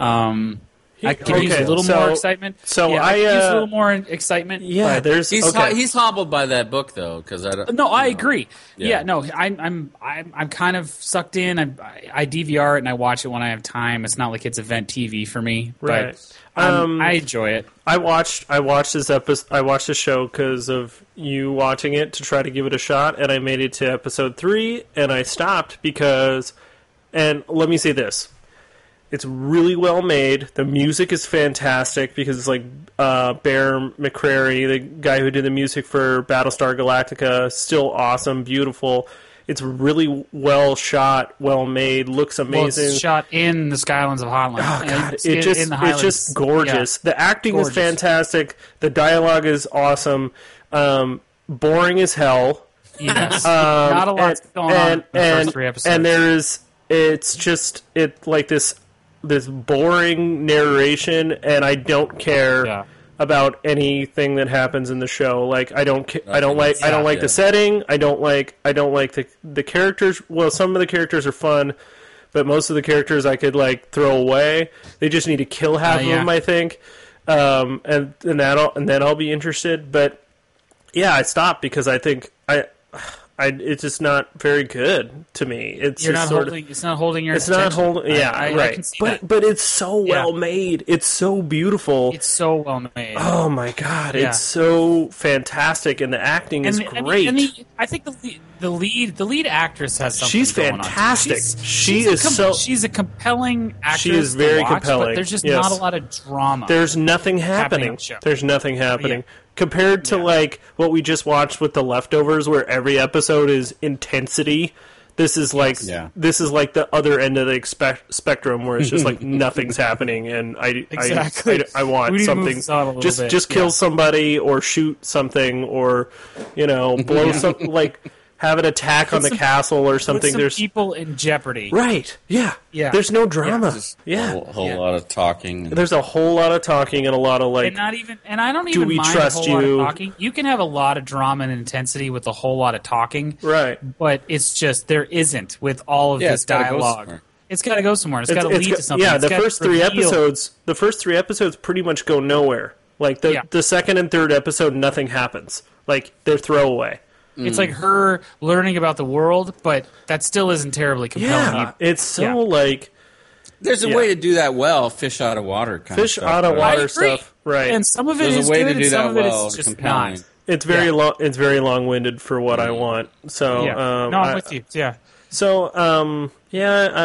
C: Um, I could use a
A: okay,
C: little
A: so-
C: more excitement.
A: so
C: yeah,
A: I,
C: could use a
A: uh,
C: little more excitement.
A: Yeah,
C: but-
A: there's
B: He's
A: okay.
B: hu- he's humbled by that book though, because I don't.
C: No, I
B: you know.
C: agree.
B: Yeah.
C: Yeah, no, I, I'm I'm I'm kind of sucked in. I, I D V R it and I watch it when I have time. It's not like it's event T V for me,
A: Right.
C: but I'm-
A: Um,
C: I enjoy it.
A: I watched I watched this episode. I watched the show because of you watching it to try to give it a shot, and I made it to episode three, and I stopped because. And let me say this: it's really well made. The music is fantastic because it's like uh, Bear McCreary, the guy who did the music for Battlestar Galactica, still awesome, beautiful. It's really well shot, well made, looks
C: Well,
A: amazing.
C: it's shot in the Skylands of Hotland.
A: Oh god,
C: It's
A: it
C: in-
A: just
C: in the
A: it's
C: Highlands.
A: just gorgeous. The acting
C: Gorgeous.
A: is fantastic. The dialogue is awesome. Um, boring as hell.
C: Yeah. Yes.
A: Um,
C: Not a lot's
A: and,
C: going on
A: and,
C: in the
A: and,
C: first three episodes.
A: And there's it's just it like this this boring narration, and I don't care
C: Yeah.
A: about anything that happens in the show. Like I don't ca- I don't like I don't
B: Yeah.
A: like
B: Yeah.
A: the setting. I don't like I don't like the the characters. Well, some of the characters are fun, but most of the characters I could like throw away. They just need to kill half
C: Uh,
A: of
C: yeah.
A: them, I think, um, and and that and then I'll be interested. But yeah, I stopped because I think I. I, it's just not very good to me. It's
C: You're
A: just
C: not
A: sort
C: holding. It's not holding your.
A: of, it's not
C: attention.
A: holding. Yeah,
C: I, I,
A: right.
C: I can see
A: but
C: that.
A: but it's so
C: Yeah.
A: well made. It's so beautiful.
C: It's so well made.
A: Oh my god,
C: Yeah.
A: it's so fantastic, and the acting is
C: and, the- and the-
A: great.
C: and the- I think the lead, the lead the lead actress has something.
A: She's
C: going on, too.
A: fantastic.
C: She's,
A: She
C: she's a
A: is so-
C: She's a compelling actress.
A: She is very
C: to watch,
A: compelling,
C: But there's just
A: yes.
C: not a lot of drama.
A: There's nothing
C: happening
A: happening.
C: on the show.
A: There's nothing happening.
C: Yeah.
A: Compared to
C: Yeah.
A: like what we just watched with The Leftovers, where every episode is intensity. This is like
B: Yeah.
A: this is like the other end of the expect- spectrum, where it's just like nothing's happening, and I
C: Exactly.
A: I, I, I want
C: We need to move
A: something.
C: this on a little
A: Just
C: bit,
A: just kill
C: yeah.
A: somebody or shoot something or you know blow some like have an attack on the
C: some-
A: castle or
C: Put
A: something.
C: some
A: There's
C: people in jeopardy.
A: right, yeah,
C: Yeah.
A: There's no drama.
B: Just
A: Yeah,
B: a whole, whole
C: Yeah.
B: lot of talking. And,
A: there's a whole lot of talking and a lot of like.
C: And not even, and I don't
A: Do
C: even
A: we
C: mind
A: trust
C: a whole
A: you?
C: lot of talking. You can have a lot of drama and intensity with a whole lot of talking,
A: Right.
C: but it's just there isn't with all of
B: Yeah,
C: this
B: it's gotta go
C: dialogue.
B: somewhere.
C: It's got to go somewhere. It's got to
A: It's-
C: lead
A: it's
C: to
A: go-
C: something.
A: Yeah,
C: It's
A: the
C: gotta
A: first three
C: reveal-
A: episodes, the first three episodes pretty much go nowhere. Like the
C: Yeah.
A: the second and third episode, nothing happens. Like they're throwaway.
C: It's like her learning about the world, but that still isn't terribly compelling.
A: Yeah,
C: either.
A: it's so
C: Yeah.
A: like
B: There's a
A: Yeah.
B: way to do that well. Fish out of water kind
A: fish
B: of stuff.
A: out of
B: right?
C: I
A: water
C: agree.
A: stuff. Right.
C: And some of it
B: There's
C: is
B: a way
C: good,
B: to
C: and
B: do
C: some
B: that
C: of it
B: well.
C: is just
B: compelling.
C: not.
A: it's very
C: yeah.
A: long. It's very long winded for what I want. So
C: Yeah.
A: um,
C: no, I'm
A: I-
C: with you. Yeah.
A: So um, yeah, I, I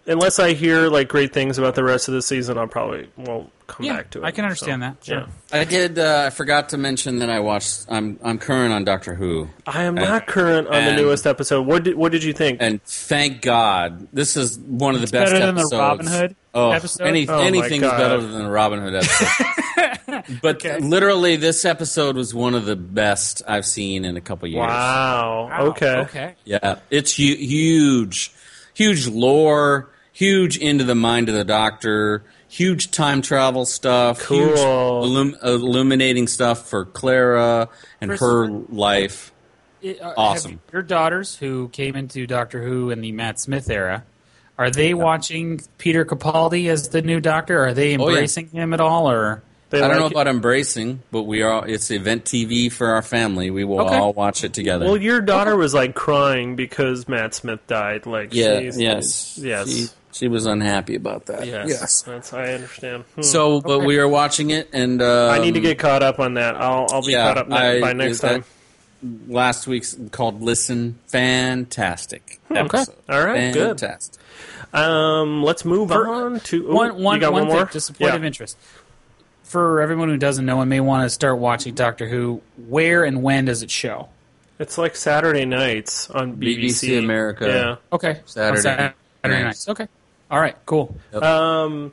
A: unless I hear like great things about the rest of the season, I'll probably won't come
C: Yeah,
A: back to it.
C: I can understand
A: So,
C: that. Sure.
A: Yeah.
B: I did. Uh, I forgot to mention that I watched. I'm I'm current on Doctor Who,
A: I am not current on the
B: and-
A: newest episode. What did what did you think?
B: and thank God, this is one of the
C: It's
B: best
C: better than the
B: episodes.
C: Robin Hood
B: oh,
C: episode?
B: Any,
A: Oh my
B: anything is
A: God.
B: better than the Robin Hood episode. But
C: Okay.
B: literally, this episode was one of the best I've seen in a couple years.
A: Wow.
C: Wow,
A: Okay.
C: Okay.
B: Yeah, it's hu- huge, huge lore, huge into the mind of the Doctor, huge time travel stuff, huge
A: Cool.
B: illum- illuminating stuff for Clara and her
C: Christopher?
B: life.
C: It- uh, have
B: Awesome.
C: your daughters, who came into Doctor Who in the Matt Smith era, are they watching Peter Capaldi as the new Doctor? Are they
B: Oh, yeah.
C: embracing him at all? Or
A: They
B: I don't
A: like
B: know
A: it?
B: about embracing, but we are. It's event T V for our family. We will
C: Okay.
B: all watch it together.
A: Well, your daughter was like crying because Matt Smith died. Like,
B: yeah,
A: she's,
B: yes,
A: yes,
B: She, she was unhappy about that.
A: yes, That's I understand. Hmm.
B: So, but
C: Okay.
B: we are watching it, and um,
A: I need to get caught up on that. I'll I'll be
B: yeah,
A: caught up ne-
B: I-
A: by next
B: is that-
A: time.
B: last week's called "Listen." Fantastic. Episode.
A: All right, good.
B: Fantastic.
A: Um, let's move
C: For-
A: on to ooh,
C: one, one,
A: you got
C: one
A: one more.
C: thing, just a point
A: Yeah.
C: of interest. For everyone who doesn't know and may want to start watching Doctor Who, where and when does it show?
A: It's like Saturday nights on B B C,
B: B B C America.
C: Okay.
B: Saturday
C: On Saturday
B: nights.
C: nights. Okay. All right, cool.
A: Yeah. Um.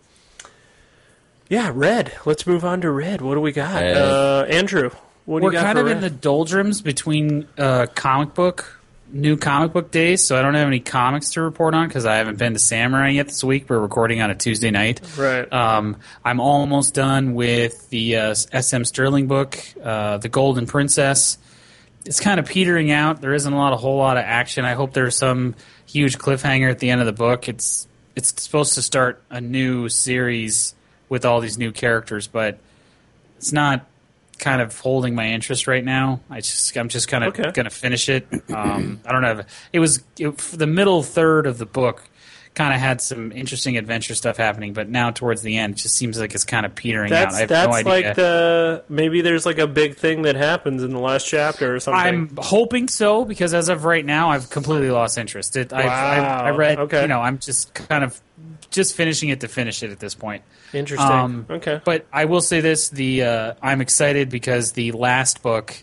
A: Yeah, Red. Let's move on to Red. What do we got?
B: Red.
A: Uh, Andrew. What do
C: We're
A: you got
C: kind
A: for
C: of
A: Red?
C: in the doldrums between uh, comic book, new comic book days, so I don't have any comics to report on because I haven't been to Samurai yet this week. We're recording on a Tuesday night.
A: Right.
C: Um, I'm almost done with the uh, S M Sterling book, uh, The Golden Princess. It's kind of petering out. There isn't a lot, a whole lot of action. I hope there's some huge cliffhanger at the end of the book. It's it's supposed to start a new series with all these new characters, but it's not kind of holding my interest right now. I just I'm just kind of
A: Okay.
C: going to finish it. Um, I don't know. It was it, the middle third of the book kind of had some interesting adventure stuff happening, but now towards the end, it just seems like it's kind of petering
A: That's
C: out. I have
A: that's
C: no idea.
A: like the maybe there's like a big thing that happens in the last chapter or something.
C: I'm hoping so because as of right now, I've completely lost interest. It, I've,
A: Wow.
C: I, I read,
A: Okay.
C: you know, I'm just kind of just finishing it to finish it at this point.
A: Interesting.
C: Um,
A: okay.
C: But I will say this: the uh, I'm excited because the last book.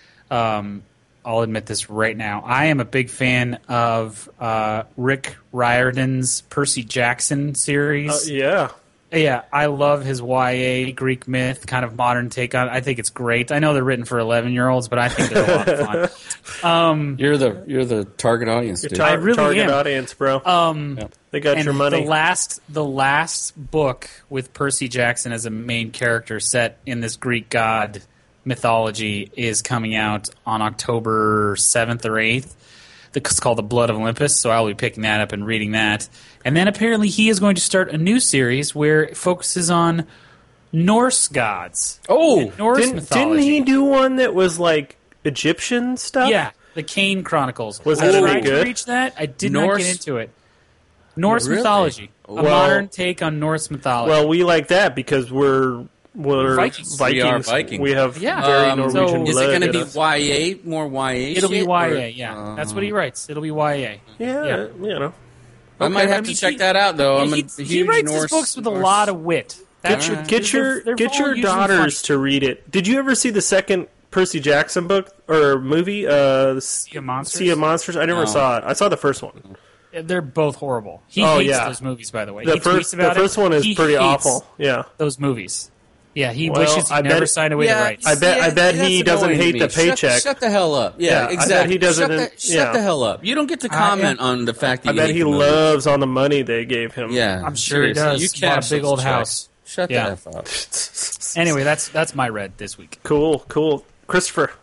C: Um, I'll admit this right now. I am a big fan of uh, Rick Riordan's Percy Jackson series.
A: Uh, yeah.
C: Yeah, I love his Y A Greek myth kind of modern take on it. I think it's great. I know they're written for eleven-year-olds, but I think they're a lot of fun. Um,
B: You're the you're the target audience,
A: Your
B: dude.
A: tar-
C: I really
A: target
C: am.
A: audience, bro.
C: um,
A: they got
C: and
A: your money.
C: The last, the last book with Percy Jackson as a main character set in this Greek god mythology is coming out on October seventh or eighth. It's called The Blood of Olympus, so I'll be picking that up and reading that. And then apparently he is going to start a new series where it focuses on Norse gods.
A: oh,
C: and Norse
A: didn't,
C: mythology.
A: didn't he do one that was like Egyptian stuff?
C: Yeah, the Kane Chronicles.
A: Was
C: I
A: that
C: tried
A: any
C: to
A: good?
C: reach that. I did not
B: Norse-
C: get into it. Norse
B: Really?
C: mythology. A
A: Well-
C: modern take on Norse mythology.
A: Well, we like that because we're we're
C: Vikings.
B: We are Vikings.
A: We have
C: Yeah.
A: very
C: Um,
A: Norwegian
C: so-
A: blood.
B: Is it going to
A: in
B: be
A: us.
B: Y A, more Y A?
C: It'll be
B: shit,
C: Y A,
B: or-
C: yeah.
B: Uh,
C: That's what he writes. It'll be Y A.
A: Yeah,
C: Yeah.
A: you know.
B: I might have
C: I
B: to
C: mean,
B: check
C: he-
B: that out, though. I'm
C: he,
B: a huge
C: he writes
B: Norse,
C: his books with a
B: Norse-
C: lot of wit.
A: Get
C: That's-
A: your
B: Alright.
A: get
C: they're-
A: your
C: they're
A: get
C: all
A: your
C: usually
A: daughters to read it. Did you ever see the second Percy Jackson book or movie? Uh,
C: Sea of Monsters?
A: Sea of Monsters. I never
B: No.
A: saw it. I saw the first one.
C: funny. They're both horrible. He
A: Oh,
C: hates
A: yeah.
C: those movies, by the way.
A: The
C: he
A: first
C: tweets about
A: the first
C: it.
A: one is
C: He
A: pretty
C: hates
A: awful. Yeah.
C: Those movies. Yeah, he
A: Well,
C: wishes he
A: I
C: never
A: bet-
C: signed away
B: Yeah,
C: the rights.
A: I bet-
B: yeah,
A: I bet
B: that's
A: he doesn't
B: annoying to
A: hate
B: me.
A: the
B: Shut-
A: paycheck.
B: Shut, the hell up. Yeah,
A: Yeah, I bet
B: exactly.
A: he doesn't-
B: Shut, the, shut
A: yeah.
B: the hell up. You don't get to
C: I-
B: comment
C: yeah.
B: on the fact that
A: I
B: you
A: bet
B: hate
A: he
B: the movie.
A: loves on the money they gave him.
B: Yeah,
C: I'm sure he
B: seriously.
C: does.
B: You
C: He bought a
B: cash
C: big
B: those
C: old
B: checks.
C: house.
B: Shut
C: Yeah.
B: the F up.
C: Anyway, that's that's my red this week.
A: Cool, cool. Christopher.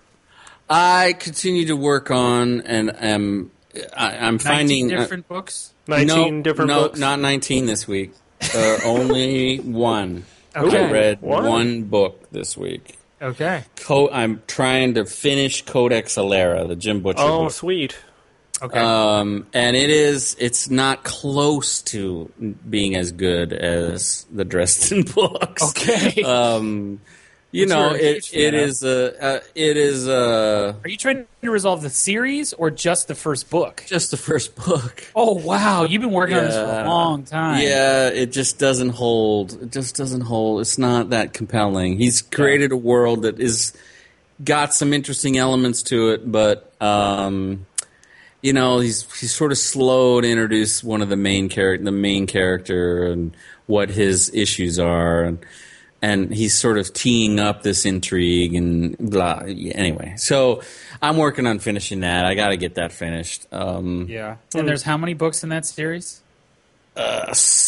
B: I continue to work on, and am I, I'm finding
C: nineteen
B: uh,
C: different books.
A: nineteen
B: no,
A: different
B: no,
A: books.
B: not nineteen this week. Uh, only one.
C: Okay.
B: I read
A: What?
B: one book this week.
C: Okay.
B: Co- I'm trying to finish Codex Alera, the Jim Butcher
A: Oh,
B: book.
A: sweet.
C: Okay.
B: Um, and it is, it's not close to being as good as the Dresden books.
C: Okay.
B: Um, You
C: Which
B: know,
C: you're a
B: it
C: huge fan
B: it
C: of.
B: is a uh, it is a
C: Are you trying to resolve the series or just the first book?
B: just the first book.
C: Oh wow, you've been working on this for a
B: Yeah.
C: long time.
B: Yeah, it just doesn't hold. It just doesn't hold. It's not that compelling. He's created a world that is got some interesting elements to it, but um, you know, he's he's sort of slow to introduce one of the main character, the main character, and what his issues are, and and he's sort of teeing up this intrigue and blah. Yeah, anyway, so I'm working on finishing that. I got to get that finished. Um,
C: Yeah. And there's how many books in that series?
B: uh,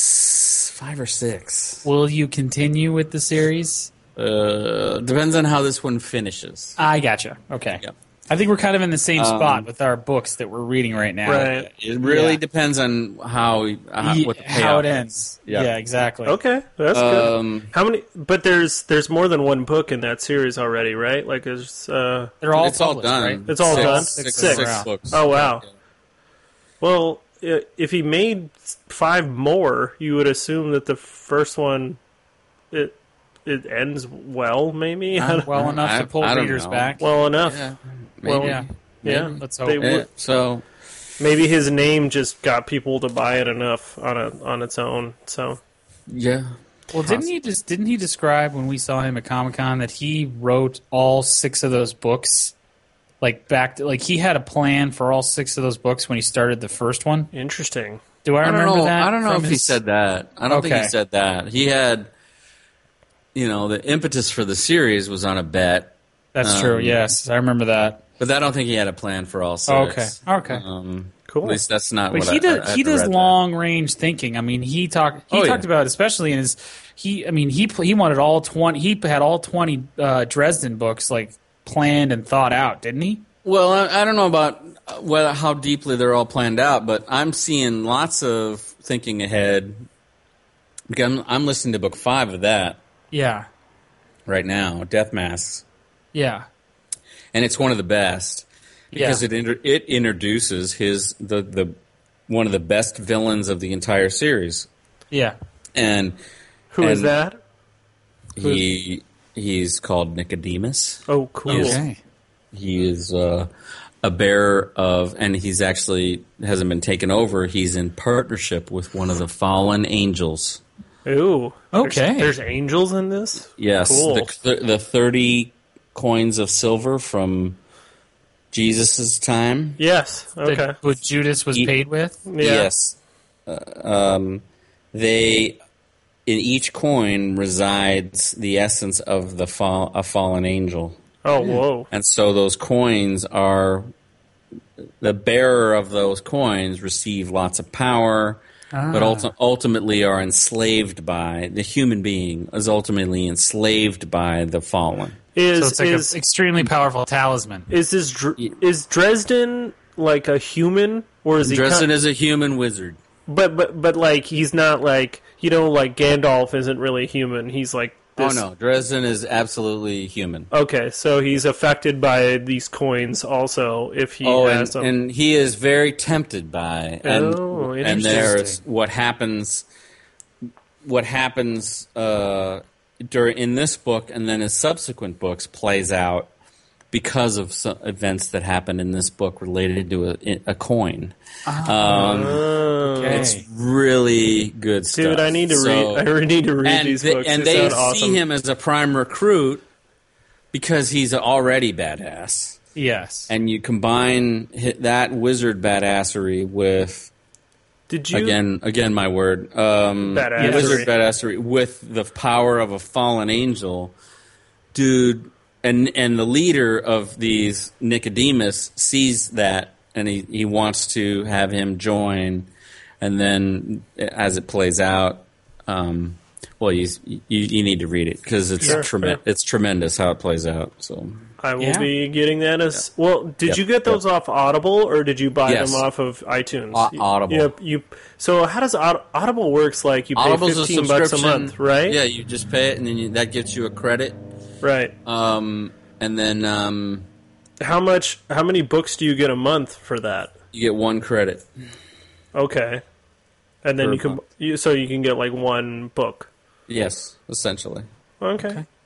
B: s- five or six.
C: Will you continue with the series?
B: Uh, depends on how this one finishes.
C: I gotcha. Okay.
B: Yep.
C: I think we're kind of in the same spot
B: Um,
C: with our books that we're reading right now.
A: Right.
B: It really
C: Yeah.
B: depends on how, how
C: Ye-
B: what the
C: how it
B: payoff
C: ends.
B: is.
C: Yeah, exactly.
A: Okay, that's good.
B: Um,
A: How many? But there's there's more than one book in that series already, right? Like there's. Uh,
C: They're all
B: it's all
C: published,
B: done.
C: right?
A: It's all
B: Six-
A: done?
B: Six,
A: Six.
B: six
C: Wow.
B: books.
A: oh wow. Well, i- if he made five more, you would assume that the first one, it it ends well, maybe. I don't-
C: Well enough
B: I-
C: to pull
B: I don't
C: readers
B: know.
C: back.
A: well enough.
B: Yeah,
A: Well,
B: maybe.
C: yeah.
A: Yeah,
C: Let's hope.
A: They
B: Yeah,
A: would-
B: so
A: maybe his name just got people to buy it enough on a on its own. So
B: yeah.
C: Well, didn't he just didn't he describe when we saw him at Comic Con that he wrote all six of those books, like back to, like he had a plan for all six of those books when he started the first one?
A: interesting.
C: Do I
B: I don't
C: remember
B: know.
C: that?
B: I don't know
C: from
B: if he
C: his-
B: said that. I don't think
C: Okay.
B: he said that. He had, you know, the impetus for the series was on a bet,
C: That's
B: um,
C: true. Yes, I remember that.
B: but I don't think he had a plan for all six.
C: Oh, okay. Okay.
B: Um,
A: Cool.
B: At least that's not
C: But
B: what
C: he
B: I,
C: does.
B: I, I
C: he does
B: read that.
C: long range thinking. I mean, he talked. He
B: Oh,
C: talked
B: yeah.
C: about, especially in his. He. I mean, he pl- he wanted all twenty. He had all twenty uh, Dresden books like planned and thought out, didn't he?
B: Well, I, I don't know about uh, whether how deeply they're all planned out, but I'm seeing lots of thinking ahead. Because I'm, I'm listening to book five of that
C: Yeah.
B: right now, Death Masks,
C: Yeah.
B: and it's one of the best because
C: Yeah.
B: it inter- it introduces his the the one of the best villains of the entire series,
C: Yeah.
B: and
A: Who is
B: And-
A: that?
B: he he's called Nicodemus.
A: Oh, cool.
C: Okay.
B: He is uh, a bearer of, and he's actually hasn't been taken over. He's in partnership with one of the fallen angels.
A: Ooh.
C: Okay.
A: There's, there's angels in this.
B: Yes,
A: Cool.
B: the, the thirty coins of silver from Jesus' time.
A: Yes. Okay.
C: That what Judas was
B: He-
C: paid with.
A: Yeah.
B: Yes, uh, um, they in each coin resides the essence of the fall, a fallen angel.
A: Oh, whoa.
B: And so those coins are the bearer of those coins receive lots of power, but ulti- ultimately are enslaved by the human being is ultimately enslaved by the fallen.
A: Is
C: So it's like
A: is
C: an extremely powerful talisman.
A: is this Dr- is Dresden like a human or is he?
B: Dresden
A: ki-
B: is a human wizard.
A: but but but like he's not like you know like Gandalf isn't really human. He's like this.
B: Oh no, Dresden is absolutely human.
A: Okay, so he's affected by these coins also if he
B: Oh,
A: has
B: and,
A: them.
B: and he is very tempted by and
A: Oh,
B: and
A: interesting.
B: there's what happens what happens uh, during in this book and then in subsequent books plays out because of some events that happened in this book related to a, a coin. Um,
C: Okay.
B: It's really good stuff.
A: Dude, I need to
B: So-
A: read. I really need to read
B: and
A: these
B: they,
A: books.
B: and
A: they,
B: they
A: sound
B: see
A: awesome.
B: him as a prime recruit because he's already badass.
C: Yes.
B: And you combine hi- that wizard badassery with
A: Did you?
B: again, again, my word, um,
A: Badassery.
B: wizard badassery with the power of a fallen angel, dude. And and the leader of these, Nicodemus, sees that and he, he wants to have him join. And then as it plays out, um, well, you, you you need to read it because it's
A: Sure,
B: trem-
A: sure.
B: it's tremendous how it plays out. So
A: I will
C: Yeah.
A: be getting that as well. Did
B: Yep,
A: you get those off Audible or did you buy
B: Yes.
A: them off of iTunes?
B: Au-
A: You-
B: Audible.
A: Yep. You. So how does Aud- Audible works? Like you pay
B: Audible's a
A: fifteen bucks a
B: subscription,
A: month, right?
B: Yeah, you just pay it and then you, that gets you a credit.
A: Right.
B: Um, and then um,
A: How much? How many books do you get a month for that?
B: you get one credit.
A: Okay. And then
B: Per
A: you can
B: month.
A: you, so you can get like one book.
B: Yes, essentially.
A: Okay.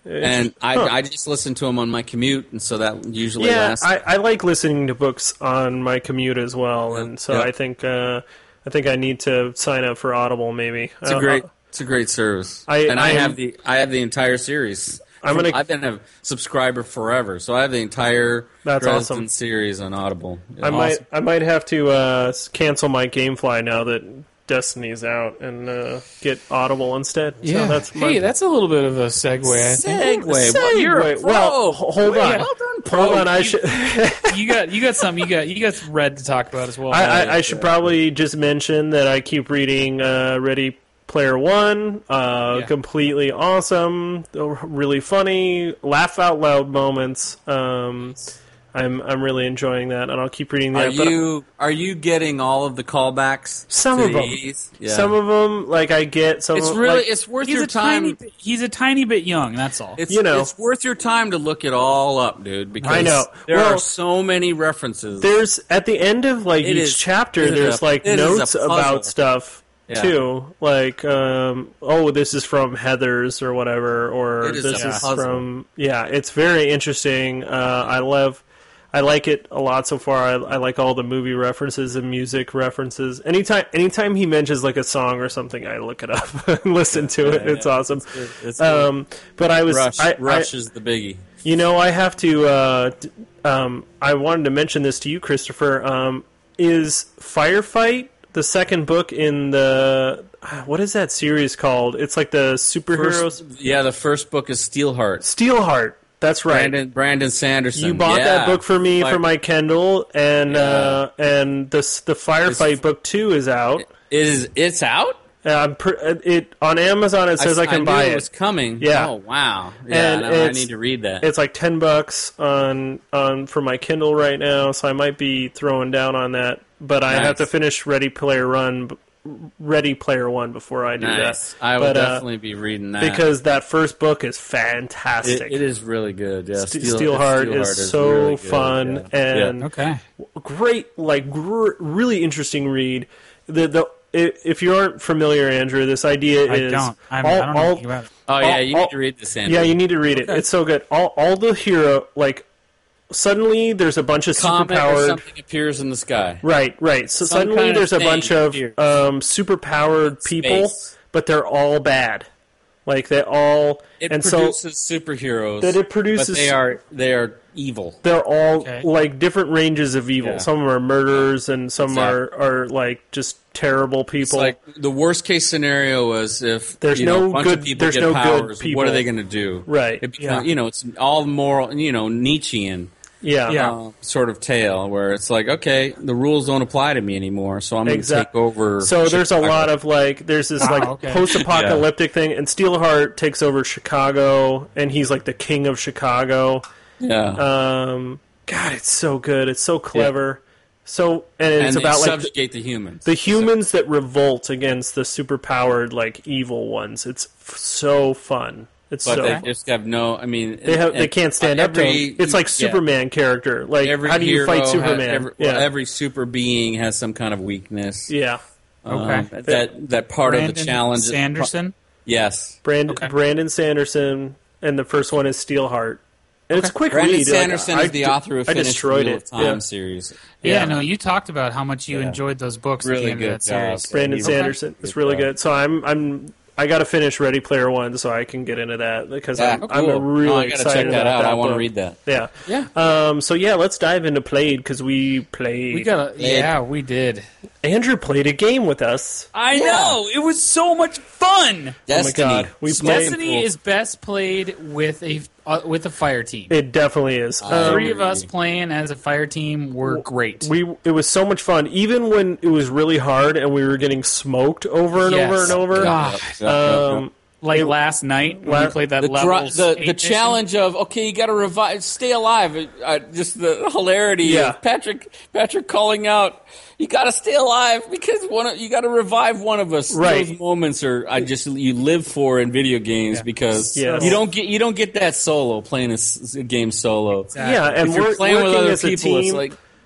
B: And I,
A: Huh.
B: I just listen to them on my commute, and so that usually
A: Yeah,
B: lasts.
A: I, I like listening to books on my commute as well, and so
B: Yeah.
A: I think uh, I think I need to sign up for Audible. Maybe
B: It's a
A: Uh,
B: great,
A: uh,
B: it's a great service.
A: I-
B: and I,
A: I am-
B: have the, I have the entire series.
A: I'm
B: From-
A: gonna-
B: I've been a subscriber forever, so I have the entire
A: That's
B: Dresden
A: awesome.
B: series on Audible. It's
A: I might
B: awesome.
A: I might have to uh, s- cancel my GameFly now that Destiny's out and uh, get Audible instead.
C: Yeah.
A: So that's my
C: hey, that's a little bit of a segue. I think.
B: Segue. Well, you're a
A: Segue.
B: pro.
A: Well, h- hold on.
B: Well done, pro.
A: Hold on. I should
C: You got you got some. You got you got Red to talk about as well.
A: I, I, I should probably just mention that I keep reading uh, Ready Player One. Uh,
C: Yeah.
A: Completely awesome, really funny, laugh out loud moments. Um, I'm I'm really enjoying that, and I'll keep reading
B: Are
A: that. but
B: you are you getting all of the callbacks?
A: Some
B: to
A: of them.
B: these? Yeah.
A: Some of them, like I get some.
B: It's
A: of,
B: really
A: like,
B: it's worth
C: he's
B: your
C: a tiny.
B: time.
C: Bit, he's a tiny bit young. That's all.
B: It's,
A: you know.
B: it's worth your time to look it all up, dude. Because
A: I know.
B: there
A: Well,
B: are so many references.
A: there's at the end of like
B: It
A: each
B: is-
A: chapter
B: it is
A: there's
B: a-
A: like
B: it is a
A: notes
B: puzzle.
A: about stuff
B: Yeah.
A: too, like um oh, this is from Heather's or whatever, or
B: It is
A: this
B: a
A: is
B: puzzle.
A: from yeah it's very interesting. uh I love I like it a lot so far. I, I like all the movie references and music references. Anytime anytime he mentions like a song or something, I look it up and listen to it. It's awesome.
B: It's, it's good.
A: Um but I was
B: Rush,
A: I, I,
B: Rush is the biggie.
A: You know, I have to. Uh, d- um, I wanted to mention this to you, Christopher. Um, is Firefight the second book in the what is that series called? It's like the superheroes.
B: First, yeah, the first book is Steelheart.
A: Steelheart. That's right.
B: Brandon Brandon Sanderson.
A: You bought
B: Yeah.
A: that book for me
B: Fire-
A: for my Kindle, and uh, and the s- the Firefight
B: It's-
A: book two is out.
B: It is. It's out.
A: Uh, I'm pr- it on Amazon. It says I, can
B: knew
A: buy
B: it
A: it.
B: was coming.
A: Yeah.
B: Oh wow. Yeah.
A: And
B: no, I
A: it's-
B: need to read that.
A: It's like ten bucks on on for my Kindle right now, so I might be throwing down on that. But I
B: Nice.
A: have to finish Ready Player Run, Ready Player One before I do
B: Nice.
A: that.
B: I will
A: But, uh,
B: definitely be reading that
A: because that first book is
B: it,
A: fantastic.
B: it is really good. Yeah.
A: St-
B: Steel-
A: Steelheart
B: Steelheart
A: is so
B: really good,
A: fun
B: yeah.
A: and
B: Yeah.
C: Okay.
A: great, like gr- really interesting read. The the i- if you aren't familiar, Andrew, this idea
C: I
A: is
C: don't. I'm,
A: all,
C: I don't know
A: all-
C: anything about it.
B: Oh yeah,
A: all-
B: you
A: all-
B: need to read this. Andrew.
A: Yeah, you need to read it. It's so good. All all the hero like suddenly there's a bunch of
B: Comet or
A: superpowered.
B: something appears in the sky.
A: Right, right. So
B: Some
A: suddenly
B: kind of
A: there's a
B: thing
A: bunch of
B: appears.
A: um, superpowered people,
B: Space.
A: but they're all bad. Like they all
B: It
A: and so
B: produces superheroes.
A: that it produces-
B: but they are they are evil.
A: they're all
C: Okay.
A: like different ranges of evil.
B: Yeah.
A: Some are murderers and some
B: Exactly.
A: are, are like just terrible
B: It's
A: people.
B: like the worst case scenario was if
A: There's
B: you know,
A: no
B: a bunch
A: good-
B: of people
A: there's
B: get
A: no good
B: powers.
A: people.
B: What are they going to do?
A: Right.
B: It becomes,
C: Yeah.
B: You know, it's all moral. You know, Nietzschean
A: yeah.
C: Yeah.
B: uh, sort of tale where it's like, okay, the rules don't apply to me anymore, so I'm going to
A: Exact-
B: take over.
A: So there's a
B: Chicago.
A: lot of like there's this
C: Wow,
A: like
C: okay.
A: post-apocalyptic thing, and Steelheart takes over Chicago, and he's like the king of Chicago.
B: yeah.
A: Um, God, it's so good. It's so clever. So and it's
B: and
A: about
B: they
A: like the,
B: subjugate the humans.
A: the humans that revolt against the superpowered like evil ones. It's f- so fun. It's
B: But
A: so
B: they
A: fun.
B: just have no. I mean,
A: They have they
B: and
A: can't stand up to
B: every-
A: him. It's like
B: yeah.
A: Superman character. Like
B: Every
A: how do you
B: hero
A: fight
B: has-
A: Superman?
B: every,
A: yeah,
B: well, every super being has some kind of weakness.
A: yeah.
B: Um,
C: Okay.
B: that that part of
C: Brandon
B: the challenge.
C: Sanderson.
B: Yes.
A: Brand,
C: Okay.
A: Brandon Sanderson, and the first one is Steelheart. And it's a quick
B: Brandon
A: read. Like,
B: Sanderson
A: I
B: is the
A: d-
B: author of
A: I
B: Finished
A: destroyed
B: Wheel
A: it.
B: of Time
A: Yeah.
B: series.
C: Yeah,
A: Yeah.
C: no, you talked about how much you
B: Yeah.
C: enjoyed those books
B: Really
C: at the end
B: good
C: of that series.
B: job.
A: Brandon
B: Okay.
A: Sanderson. It's really good. So I'm I'm I got to finish Ready Player One so I can get into that because
B: Yeah,
A: I'm,
B: oh,
A: I'm
B: cool.
A: really
B: No, I gotta
A: excited
B: check that
A: about
B: out.
A: that
B: I want to
A: book.
B: read that.
A: Yeah.
B: Yeah.
A: Um. So yeah, let's dive into Played because we played.
C: We got a, yeah, we did.
A: Andrew played a game with us.
C: I know it was so much fun.
B: Destiny.
A: Oh my God. We played-
C: Destiny is best played with a uh, with a fire team.
A: It definitely is. Um,
C: Three of us playing as a fire team were great.
A: we it was so much fun, even when it was really hard and we were getting smoked over and
C: Yes.
A: over and over.
C: God.
A: Um,
C: like
A: it-
C: last night when
A: la-
C: we played that
B: The,
C: level.
B: dr- the, the challenge of okay, you got to revive, stay alive. Uh, just the hilarity
A: Yeah.
B: of Patrick, Patrick calling out, "You got to stay alive because one, of, you got to revive one of us."
A: Right.
B: Those moments are I just you live for in video games because
A: Yes.
B: you don't get you don't get that solo playing a, s- a game solo.
A: Yeah, and
B: If you're
A: we're,
B: playing with
A: working
B: other
A: as a
B: people, it's
A: team.
B: like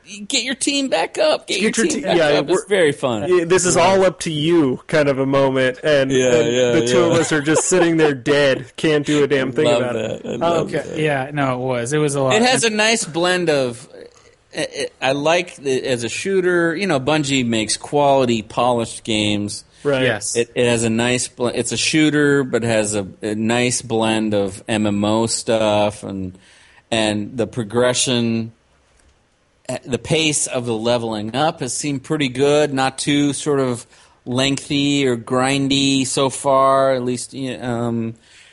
B: get your team back up. Get,
A: Get
B: your,
A: your
B: team
A: te-
B: back
A: yeah,
B: up.
A: we're-
B: It's very fun.
A: Yeah, this is all up to you kind of a moment, and,
B: Yeah,
A: and
B: yeah,
A: the two of
B: yeah.
A: us are just sitting there dead, can't do a damn thing
B: Love
A: about it.
B: that. I love
C: Okay.
B: that.
C: Yeah. No, it was. It was a lot.
B: It has a nice blend of. I I like it as a shooter. You know, Bungie makes quality, polished games.
A: Right.
C: Yes.
B: It, it has a nice. Bl- it's a shooter, but has a, a nice blend of M M O stuff and and the progression. The pace of the leveling up has seemed pretty good. Not too sort of lengthy or grindy so far. At least, you know, um,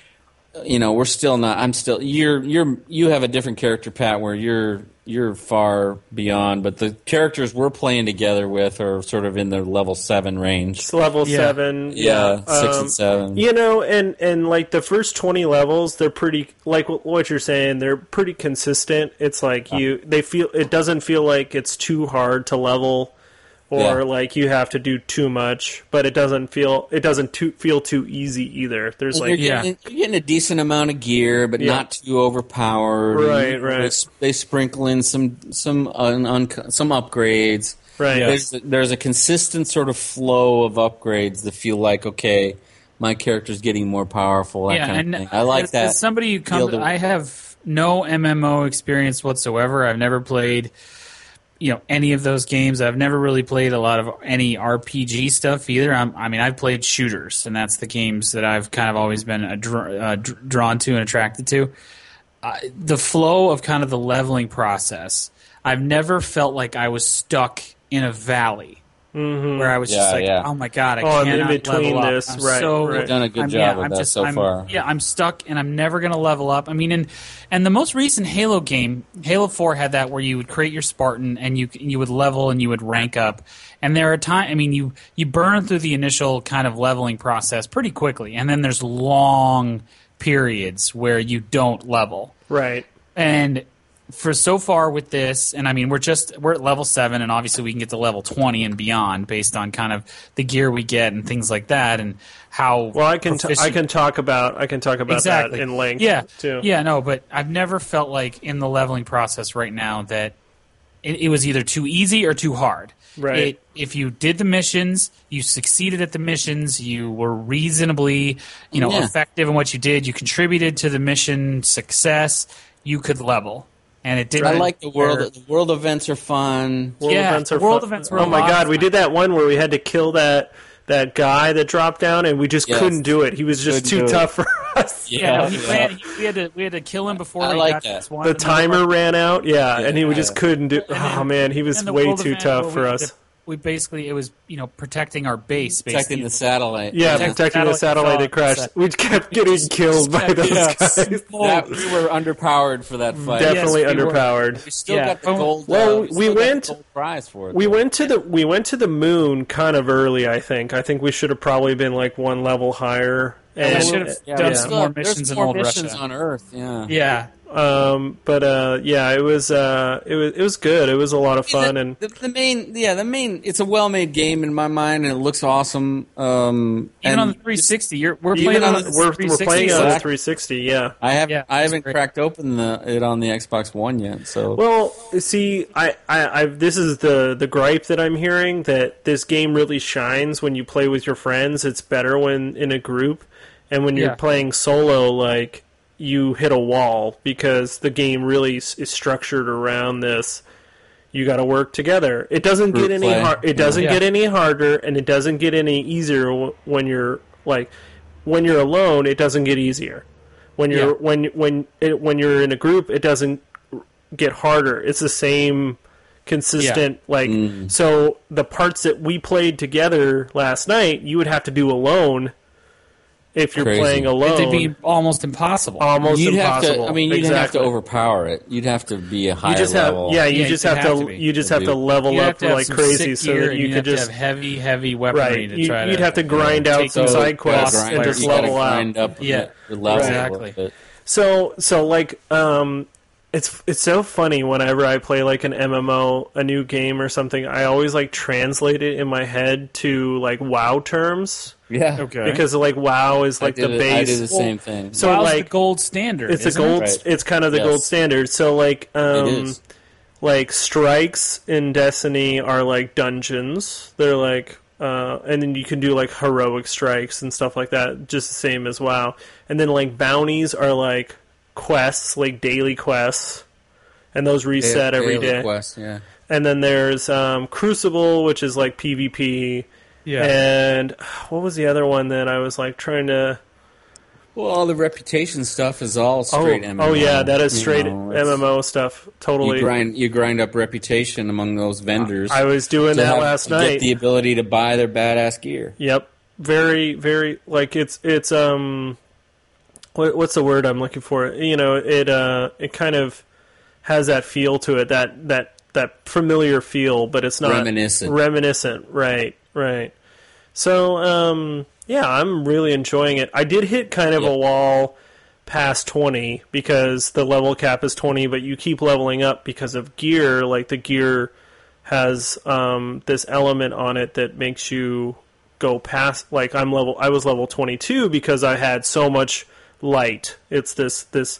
B: you know, we're still not. I'm still. You're you're you have a different character, Pat, where you're you're far beyond. But the characters we're playing together with are sort of in the level seven range.
A: It's level
C: Yeah.
A: seven.
B: Yeah, six
A: Um,
B: and seven.
A: You know, and, and like the first twenty levels, they're pretty, like wh- what you're saying, they're pretty consistent. It's like you, they feel, it doesn't feel like it's too hard to level or
B: Yeah.
A: like you have to do too much, but it doesn't feel, it doesn't too, feel too easy either. There's
B: you're,
A: like,
C: Yeah.
B: getting, you're getting a decent amount of gear, but
A: Yeah.
B: not too overpowered.
A: Right,
B: And
A: right.
B: They, s- they sprinkle in some some un, un, some upgrades.
A: right.
C: Yeah.
B: There's there's a consistent sort of flow of upgrades that feel like, okay, my character's getting more powerful. That
C: yeah,
B: kind
C: and
B: of thing. I like
C: as,
B: that.
C: As somebody who comes,
B: Feel the-
C: I have no M M O experience whatsoever. I've never played, you know, any of those games. I've never really played a lot of any R P G stuff either. I'm, I mean, I've played shooters, and that's the games that I've kind of always been uh, dr- uh, dr- drawn to and attracted to. Uh, the flow of kind of the leveling process, I've never felt like I was stuck in a valley. Where I was
B: Yeah,
C: just like,
B: yeah.
C: oh my god, I
A: Oh, I'm in
C: cannot
A: between
C: level up.
A: this,
C: I'm
A: right,
C: so,
A: right.
B: You've done a good
C: I'm-
B: job
C: yeah,
B: with
C: I'm
B: that
C: just-
B: so
C: I'm-
B: far.
C: Yeah, I'm stuck and I'm never going to level up. I mean, and and the most recent Halo game, Halo four, had that where you would create your Spartan and you you would level and you would rank up. And there are times, I mean, you you burn through the initial kind of leveling process pretty quickly, and then there's long periods where you don't level.
A: Right.
C: And for so far with this, and I mean, we're just we're at level seven, and obviously we can get to level twenty and beyond based on kind of the gear we get and things like that, and how
A: Well, I can, t- I
C: proficient-
A: can talk about, I can talk about
C: exactly
A: that in length
C: Yeah,
A: too.
C: yeah, no, but I've never felt like in the leveling process right now that it, it was either too easy or too hard.
A: Right.
C: It, if you did the missions, you succeeded at the missions, you were reasonably, you know,
B: Yeah.
C: effective in what you did, you contributed to the mission success, you could level. And it didn't.
B: I like the world.
C: matter-
B: The world events are fun.
A: World
C: Yeah,
A: events are
C: world
A: fun.
C: events were
A: Oh
C: a
A: my
C: lot
A: god,
C: of
A: we
C: fun.
A: did that one where we had to kill that that guy that dropped down, and we just
B: Yes.
A: couldn't do it. He was just
B: Couldn't
A: too
B: do it.
A: tough for us.
C: Yeah, no, he
B: Yeah.
C: ran, he, we had to we had to kill him before
B: I
C: we
B: like
C: got to
B: that.
C: this one.
A: The
C: and then we
A: timer
C: were-
A: ran out, yeah, and he
B: Yeah.
A: just couldn't do.
C: and
A: Oh
C: then-
A: man, he was
C: and the
A: way
C: world
A: too
C: event
A: tough
C: where
A: for
C: we
A: us.
C: had to- We basically it was you know protecting our base,
B: Protecting
C: basically.
B: the satellite.
A: Yeah,
C: Protect
A: protecting the
C: satellite
A: satellite that crashed.
C: satellite.
A: We kept getting killed by those
C: Yeah.
A: guys.
B: That, we were underpowered for that fight.
A: Definitely
C: Yes, we were.
A: underpowered.
B: We still
C: Yeah.
B: got the gold.
A: Well,
B: uh,
A: we
B: still got the
A: went-
B: gold prize for it.
A: We
B: though.
A: went to the we went to the moon kind of early. I think. I think we should have probably been like one level higher. And,
C: we should have
B: Yeah,
C: done
B: we
C: some
B: still
C: more
B: have- there's
C: missions in
B: more
C: old
B: missions
C: Russia.
B: on Earth. Yeah.
C: Yeah,
A: Um, but uh, yeah, it was uh, it was it was good. It was a lot of fun,
B: the,
A: and
B: the, the main, yeah, the main. It's a well-made game in my mind, and it looks awesome. Um,
C: even
B: and
C: on the three sixty, you're, we're
A: even
C: playing
A: on
C: on
A: the,
C: the
A: we're,
C: three
A: we're
C: sixty.
A: playing on
B: so-
A: the three sixty. Yeah.
B: I have,
C: Yeah,
B: I
C: that's
B: haven't
C: great.
B: cracked open the it on the Xbox One yet. So
A: Well, see, I, I, I this is the the gripe that I'm hearing, that this game really shines when you play with your friends. It's better when in a group, and when you're
C: Yeah.
A: playing solo, like you hit a wall because the game really is, is structured around this. You got to work together. It doesn't
B: Group
A: get any
B: play.
A: hard. It doesn't
C: Yeah.
A: get any harder, and it doesn't get any easier w- when you're like when you're alone. It doesn't get easier. When you're
C: Yeah.
A: when when it, when you're in a group, it doesn't get harder. It's the same consistent like so the parts that we played together last night, you would have to do alone if you're
B: Crazy.
A: playing alone.
C: It'd be almost impossible.
A: almost
B: you'd
A: impossible.
B: have to. I mean, you'd
A: exactly.
B: have to overpower it. You'd have to be a higher
A: you just have
B: level.
A: yeah, you
C: Yeah,
A: just
C: you'd
A: have,
C: have
A: to,
C: to be.
A: you just
B: To
A: have to
B: do.
A: level
C: you have
A: up
C: to have
A: like
C: some
A: crazy
C: sick
A: so
C: gear,
A: that
C: and
A: you
C: you'd
A: could
C: have
A: just
C: to have heavy, heavy weaponry
A: right.
C: to
A: You,
C: try
A: you'd
C: to.
A: have to grind out
C: take
A: some
C: those
A: side quests
C: boss
A: and
C: fighters.
A: just
B: you gotta
A: level out.
B: grind up
C: Yeah.
B: your level
C: Exactly.
B: a little bit.
A: So so like um it's it's so funny whenever I play like an M M O, a new game or something, I always like translate it in my head to like WoW terms
B: Yeah.
C: Okay.
A: because like WoW is
B: I
A: like
B: did
A: the
B: it-
A: base.
B: I do the same thing.
A: So
C: WoW's
A: like
C: the gold standard.
A: it's a
C: isn't
A: gold
C: It?
B: Right.
A: it's kind of the
B: Yes.
A: gold standard. So like um
B: it is.
A: like strikes in Destiny are like dungeons. They're like, uh, and then you can do like heroic strikes and stuff like that, just the same as WoW. And then like bounties are like quests, like daily quests, and those reset
B: Da-
A: every
B: daily
A: day.
B: Quest, yeah.
A: And then there's um, Crucible, which is like PvP.
C: Yeah.
A: And what was the other one that I was like trying to?
B: Well, all the reputation stuff is all
A: Oh,
B: straight M M O.
A: oh yeah, that is
B: you
A: straight
B: know, it's-
A: M M O stuff. Totally.
B: You grind, you grind up reputation among those vendors.
A: I was doing
B: to
A: that
B: have-
A: last
B: to
A: night.
B: Get the ability to buy their badass gear.
A: Yep. Very, very like it's it's um, what, what's the word I'm looking for? You know, it uh, it kind of has that feel to it, that that that familiar feel, but it's not
B: Reminiscent.
A: Reminiscent, right? Right. So um, yeah, I'm really enjoying it. I did hit kind of
B: Yep.
A: a wall past twenty because the level cap is twenty, but you keep leveling up because of gear. Like the gear has um, this element on it that makes you go past. Like I'm level, I was level twenty-two because I had so much light. It's this this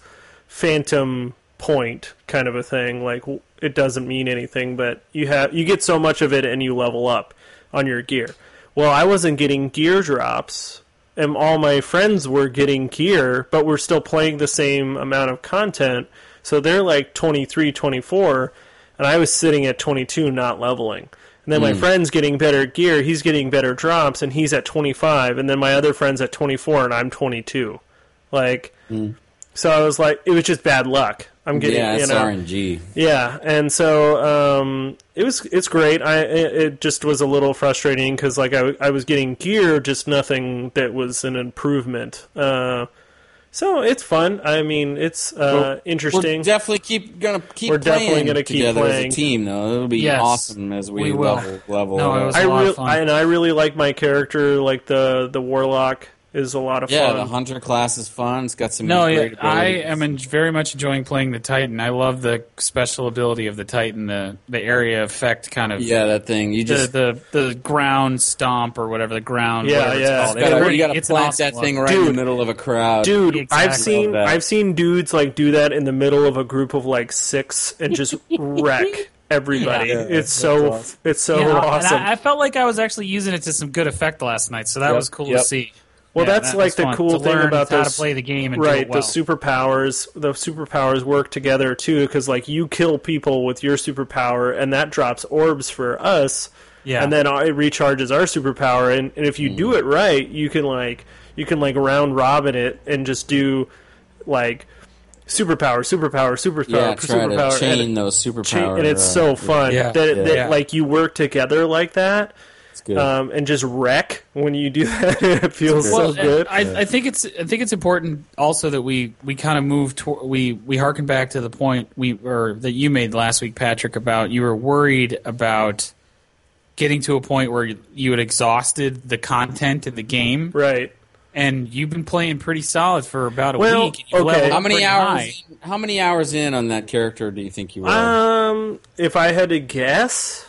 A: phantom point kind of a thing. Like it doesn't mean anything, but you have you get so much of it and you level up on your gear. Well, I wasn't getting gear drops, and all my friends were getting gear, but we're still playing the same amount of content. So they're like twenty-three, twenty-four, and I was sitting at twenty-two, not leveling. And then my friend's getting better gear, he's getting better drops, and he's at twenty-five, and then my other friend's at twenty-four, and I'm twenty-two. Like, so I was like, it was just bad luck. I'm getting,
B: Yeah,
A: you
B: it's
A: know,
B: R N G.
A: yeah, and so um, it was it's great. I it, it just was a little frustrating because like I, I was getting gear, just nothing that was an improvement. Uh, so it's fun. I mean, it's uh,
B: We're-
A: interesting.
B: We're definitely keep gonna keep
A: We're
B: playing
A: definitely gonna keep
B: together
A: playing.
B: as a team, though. It'll be
C: Yes,
B: awesome as we,
C: we will.
B: level level.
C: No, it
B: up.
C: was-
A: I
C: a lot of
A: really
C: fun.
A: and I really like my character. Like the the warlock is a lot of
B: yeah,
A: fun.
B: the hunter class is fun. It's got some
C: No, yeah,
B: great
C: I
B: abilities.
C: am en- very much enjoying playing the Titan. I love the special ability of the Titan, the the area effect kind of.
B: Yeah, that thing. You
C: The,
B: just
C: the the ground stomp or whatever the ground.
A: Yeah,
C: whatever
A: yeah.
C: It's called.
A: Gotta-
C: It
B: gotta,
C: really-
B: you gotta
C: it's an
B: plant
C: awesome
B: that thing
C: look.
B: right in the
A: Dude.
B: middle of a crowd.
A: Dude,
C: Exactly.
A: I've seen
B: Love that.
A: I've seen dudes like do that in the middle of a group of like six and just wreck everybody.
B: Yeah,
A: it's so
B: awesome.
A: it's so
C: Yeah, and
A: awesome.
C: I, I felt like I was actually using it to some good effect last night, so that
B: Yep,
C: was cool
B: yep.
C: to see.
A: Well,
C: Yeah,
A: that's
C: that
A: like
C: was
A: the
C: fun,
A: cool
C: to
A: thing
C: learn
A: about
C: how
A: those,
C: to play the game and
A: right?
C: do it well.
A: The superpowers, the superpowers work together too, because like you kill people with your superpower, and that drops orbs for us,
C: Yeah.
A: and then it recharges our superpower. And, and if you do it right, you can like you can like round robin it and just do like superpower, superpower, superpower,
B: yeah, try
A: superpower,
B: to chain
A: and,
B: those
A: chain-
B: superpowers.
A: and it's so fun
C: Yeah.
A: that, that
C: Yeah.
A: like you work together like that.
B: It's good.
A: Um, and just wreck when you do that. It feels
C: Well,
A: so good.
C: I, I think it's I think it's important also that we, we kind of move toward we we harken back to the point we or that you made last week, Patrick, about you were worried about getting to a point where you, you had exhausted the content in the game,
A: Right.
C: and you've been playing pretty solid for about a
A: Well,
C: week. And you
A: okay.
C: leveled
B: how
C: up
B: many
C: pretty
B: hours?
C: high.
B: How many hours in on that character do you think you were?
A: Um, if I had to guess,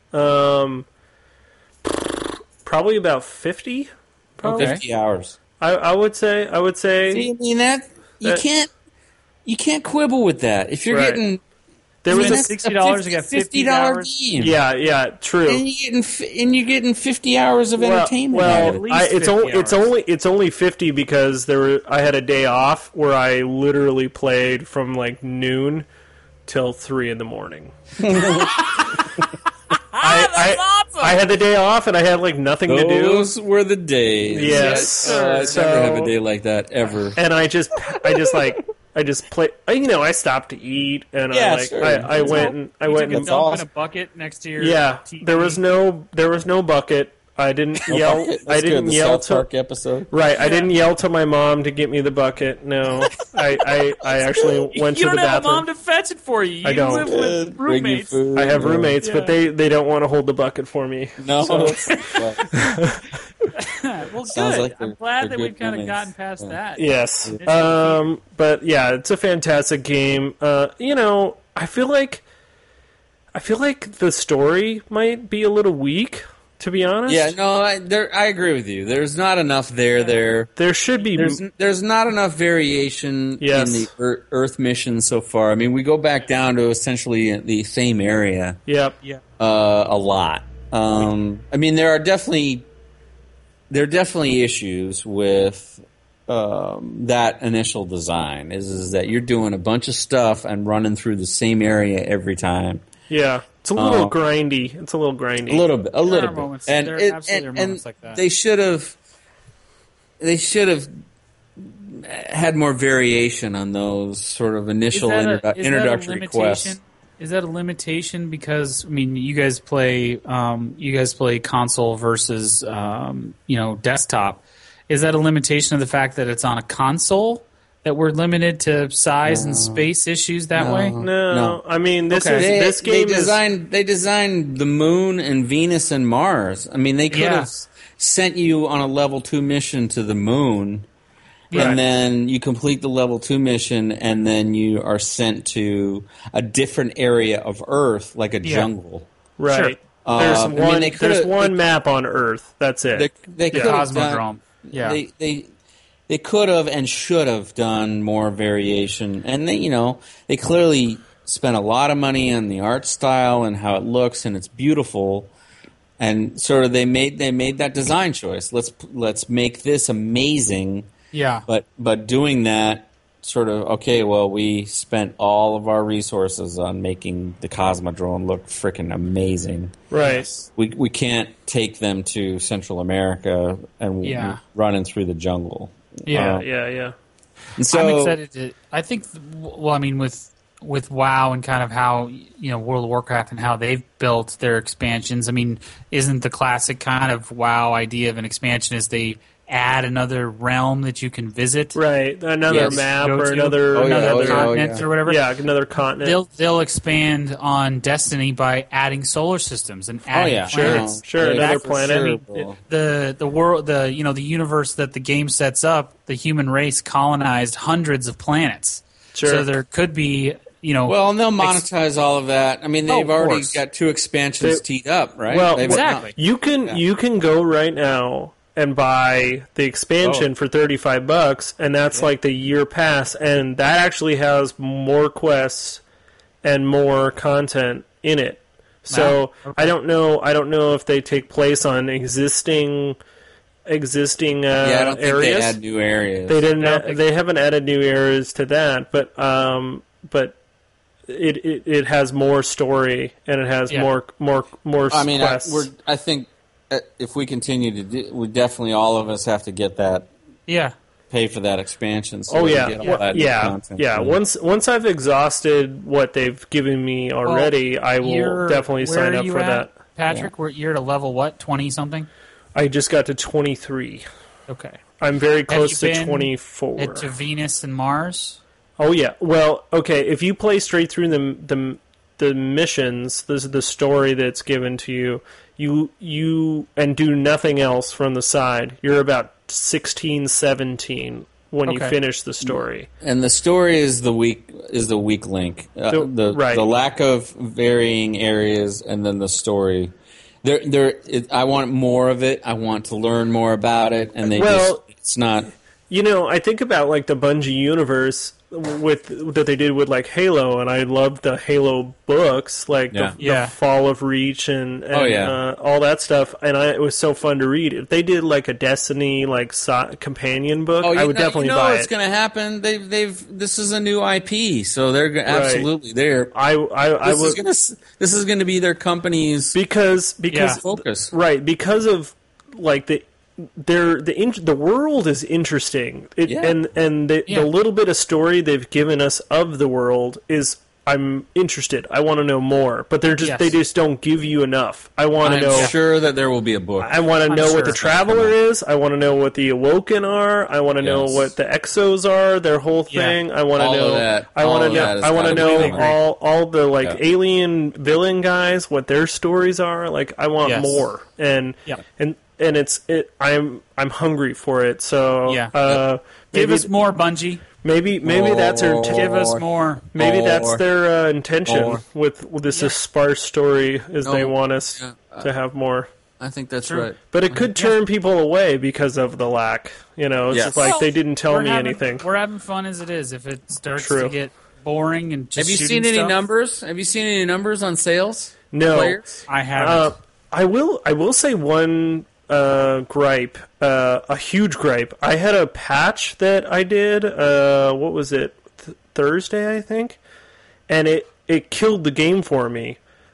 A: um, probably about fifty. Probably.
C: Okay.
B: Fifty hours.
A: I, I would say. I would say
B: See, I mean that you
A: That-
B: can't you can't quibble with that. If you're
A: Right.
B: getting
A: there
B: I
A: was
B: mean,
A: a
B: that's
C: sixty dollars, you got
B: fifty
C: fifty
B: dollar
C: hours.
B: game.
A: yeah, yeah, true.
B: and you're getting fi- and you're getting fifty hours of
A: Well,
B: entertainment. out
A: well,
B: of it.
C: least
A: I, it's
C: fifty
A: only it's
C: hours.
A: only it's only fifty because there were I had a day off where I literally played from like noon till three in the morning. I, I,
C: awesome.
A: I had the day off and I had like nothing to do.
B: Those were the days.
A: Yes.
B: Uh, I
A: So-
B: never have a day like that ever.
A: And I just, I just like, I just play. You know, I stopped to eat, and
B: Yeah,
A: I like,
B: sure.
A: I, I went and I
C: You
A: went
C: took a
A: and
C: dump in
B: awesome.
C: a bucket next to your
A: yeah.
C: T V.
A: There was no, there was no bucket. I didn't yell.
B: That's
A: I didn't
B: good. The
A: yell
B: South
A: to.
B: Park episode.
A: Right, I didn't yell to my mom to get me the bucket. No, I, I, I actually went
C: you
A: to
C: don't
A: the
C: have
A: bathroom.
C: a mom to fetch it for you. You
A: I don't.
C: live with
B: Bring you
C: roommates.
B: food.
A: I have
B: Yeah.
A: roommates,
C: Yeah.
A: but they, they don't want to hold the bucket for me.
B: No.
A: So-
C: Well,
B: Sounds
C: good.
B: like
C: I'm
B: they're-
C: glad
B: they're
C: that
B: good
C: we've kind of
B: roommates.
C: gotten past
B: Yeah.
C: that.
A: Yes.
C: It's
A: Um, but yeah, it's a fantastic game. Uh, you know, I feel like I feel like the story might be a little weak. to be honest.
B: Yeah, no, I, there, I agree with you. There's not enough there. There,
A: There should be.
B: there's there's not enough variation
A: Yes.
B: in the Ear- Earth mission so far. I mean, we go back down to essentially the same area
A: Yep.
C: Yeah.
B: uh, a lot. Um, I mean, there are definitely there are definitely issues with um, that initial design. Is is that you're doing a bunch of stuff and running through the same area every time.
A: Yeah. It's a little
B: Uh,
A: grindy. It's a little grindy.
B: A little bit, a little
C: are
B: bit,
C: moments-
B: and
C: there
B: it-
C: absolutely
B: and,
C: are moments
B: and
C: like that.
B: they should have, they should have had more variation on those sort of initial
C: Is that a-
B: introdu-
C: is that a
B: introductory
C: limitation?
B: quests.
C: Is that a limitation? Because I mean, you guys play, um, you guys play console versus, um, you know, desktop. Is that a limitation of the fact that it's on a console that we're limited to size and space issues that
B: No.
C: way?
A: No,
B: No.
A: I mean this
C: Okay.
A: is
B: They,
A: this
B: they
A: game is
B: designed they designed the moon and Venus and Mars. I mean, they could
C: Yeah.
B: have sent you on a level two mission to the moon.
A: Right.
B: And then you complete the level two mission, and then you are sent to a different area of Earth, like a
C: Yeah.
B: jungle.
A: right.
B: Uh,
A: There's
B: I mean,
A: one.
B: they
A: there's
B: could've-
A: one
B: they-
A: map on Earth. That's it.
B: They, they
A: Yeah.
B: could have
C: Cosmodrome.
B: done.
C: Yeah.
B: They they they could have and should have done more variation, and they you know they clearly spent a lot of money on the art style and how it looks, and it's beautiful. And sort of they made they made that design choice. Let's let's make this amazing.
C: Yeah.
B: But but doing that sort of okay, well, we spent all of our resources on making the Cosmodrome look freaking amazing.
A: right.
B: We we can't take them to Central America and
C: Yeah.
B: running through the jungle.
C: Yeah.
B: Uh,
A: Yeah. Yeah.
B: and so
C: I'm excited to. I think. Well, I mean, with with WoW and kind of how you know World of Warcraft and how they've built their expansions. I mean, isn't the classic kind of WoW idea of an expansion is they add another realm that you can visit,
A: Right. Another
B: Yes.
A: map
C: Go
A: or
C: to.
A: another
B: Oh, yeah,
C: another
B: oh, yeah, oh,
C: continent
B: yeah.
C: or whatever.
A: yeah, another continent.
C: They'll they'll expand on Destiny by adding solar systems and
B: oh
C: adding
B: yeah,
A: Sure,
C: planets.
A: sure,
B: Yeah,
A: another
B: for
A: planet.
B: sure,
A: I mean,
B: bro.
C: the the world the you know the universe that the game sets up, the human race colonized hundreds of planets.
A: Sure.
C: So there could be you know
B: Well, and they'll
C: ex-
B: monetize all of that. I mean,
C: Oh,
B: they've
C: of
B: already
C: course.
B: got two expansions
A: They-
B: teed up, right?
A: Well,
B: They've-
C: exactly.
A: You can
B: Yeah.
A: you can go right now and buy the expansion
B: Oh.
A: for thirty-five bucks, and that's like the year pass, and that actually has more quests and more content in it. So
C: Wow.
A: I don't know. I don't know if they take place on existing existing uh,
B: yeah, I don't think
A: areas.
B: they add new areas.
A: They didn't.
C: I don't think-
A: They haven't added new areas to that, but um, but it, it it has more story and it has
C: Yeah.
A: more more more
B: I mean, I,
A: quests.
B: we're. I think uh, if we continue to do, we definitely all of us have to get that,
C: yeah.
B: pay for that expansion. So
A: Oh
B: we
A: yeah,
B: can get all
A: Well,
B: that new
A: yeah,
B: content.
A: yeah. Once once I've exhausted what they've given me already, I will
C: You're-
A: definitely
C: where
A: sign
C: are
A: up
C: you
A: for
C: at,
A: that.
C: Patrick, we're, you're at a level what twenty something?
A: I just got to twenty-three.
C: Okay.
A: I'm very
C: Have
A: close
C: you
A: to
C: been
A: twenty-four.
C: At, to Venus and Mars.
A: Oh yeah. Well, okay. If you play straight through the the the missions, this is the story that's given to you. You you and do nothing else from the side. You're about sixteen, seventeen when you
C: Okay.
A: finish the story.
B: And the story is the weak is the weak link. Uh,
A: The-
B: the
A: right.
B: the lack of varying areas, and then the story. There, there. It, I want more of it. I want to learn more about it, and they
A: Well,
B: just. It's not.
A: You know, I think about like the Bungie universe with that they did with like Halo, and I loved the Halo books, like
B: Yeah.
A: the,
C: Yeah.
A: the Fall of Reach and, and
B: Oh, yeah.
A: uh, all that stuff. And I, it was so fun to read. If they did like a Destiny like so- companion book,
B: Oh, you
A: I would
B: know,
A: definitely
B: you know
A: buy
B: what's
A: it.
B: going to happen. They've, they've. This is a new I P, so they're go- absolutely there.
A: I I, I
B: This
A: would
B: is going to. This is going to be their company's
A: because because
C: Yeah.
B: focus.
A: right because of like the they're the in, the world is interesting it,
B: Yeah.
A: and and the,
C: Yeah.
A: the little bit of story they've given us of the world is I'm interested. I want to know more, but they're just
C: Yes.
A: they just don't give you enough. I want to
B: I'm
A: know.
B: sure that there will be a book.
A: I want to
C: I'm
A: know
C: sure
A: what the
C: it's
B: gonna
A: Traveler
B: come
A: is. I want to know what the Awoken are. I want to know
B: Yes.
A: what the Exos are. Their whole
C: Yeah.
A: thing. I want to
B: All of
A: know.
B: that-
A: I
B: all
A: want to
B: of
A: know.
B: that has
A: I want to
B: gotta
A: know
B: be coming.
A: all all the like
B: Yeah.
A: alien villain guys. What their stories are. Like I want
C: Yes.
A: more. And
C: Yeah.
A: and and it's it. I'm I'm hungry for it. So
C: Yeah.
A: uh,
C: Give
A: maybe
C: us more, Bungie.
A: maybe maybe that's their.
B: More.
C: Give us more.
A: Maybe
B: More.
A: that's their uh, intention
B: More.
A: with, with this
C: Yeah.
A: sparse story, is
B: No.
A: they want us
B: Yeah.
A: to have more.
B: I think that's
C: True.
B: right.
A: But it could turn people away because of the lack. You know, it's
B: Yes.
A: just like
C: Well,
A: they didn't tell
C: we're
A: me
C: having,
A: anything.
C: We're having fun as it is. If it starts
A: True.
C: to get boring and just
B: Have you
C: shooting
B: seen any
C: stuff,
B: numbers? Have you seen any numbers on sales?
A: No.
B: Players?
C: I haven't.
A: Uh, I will. I will say one uh, gripe, uh, a huge gripe. I had a patch that I did. Uh, what was it? Th- Thursday, I think, and it it killed the game for me.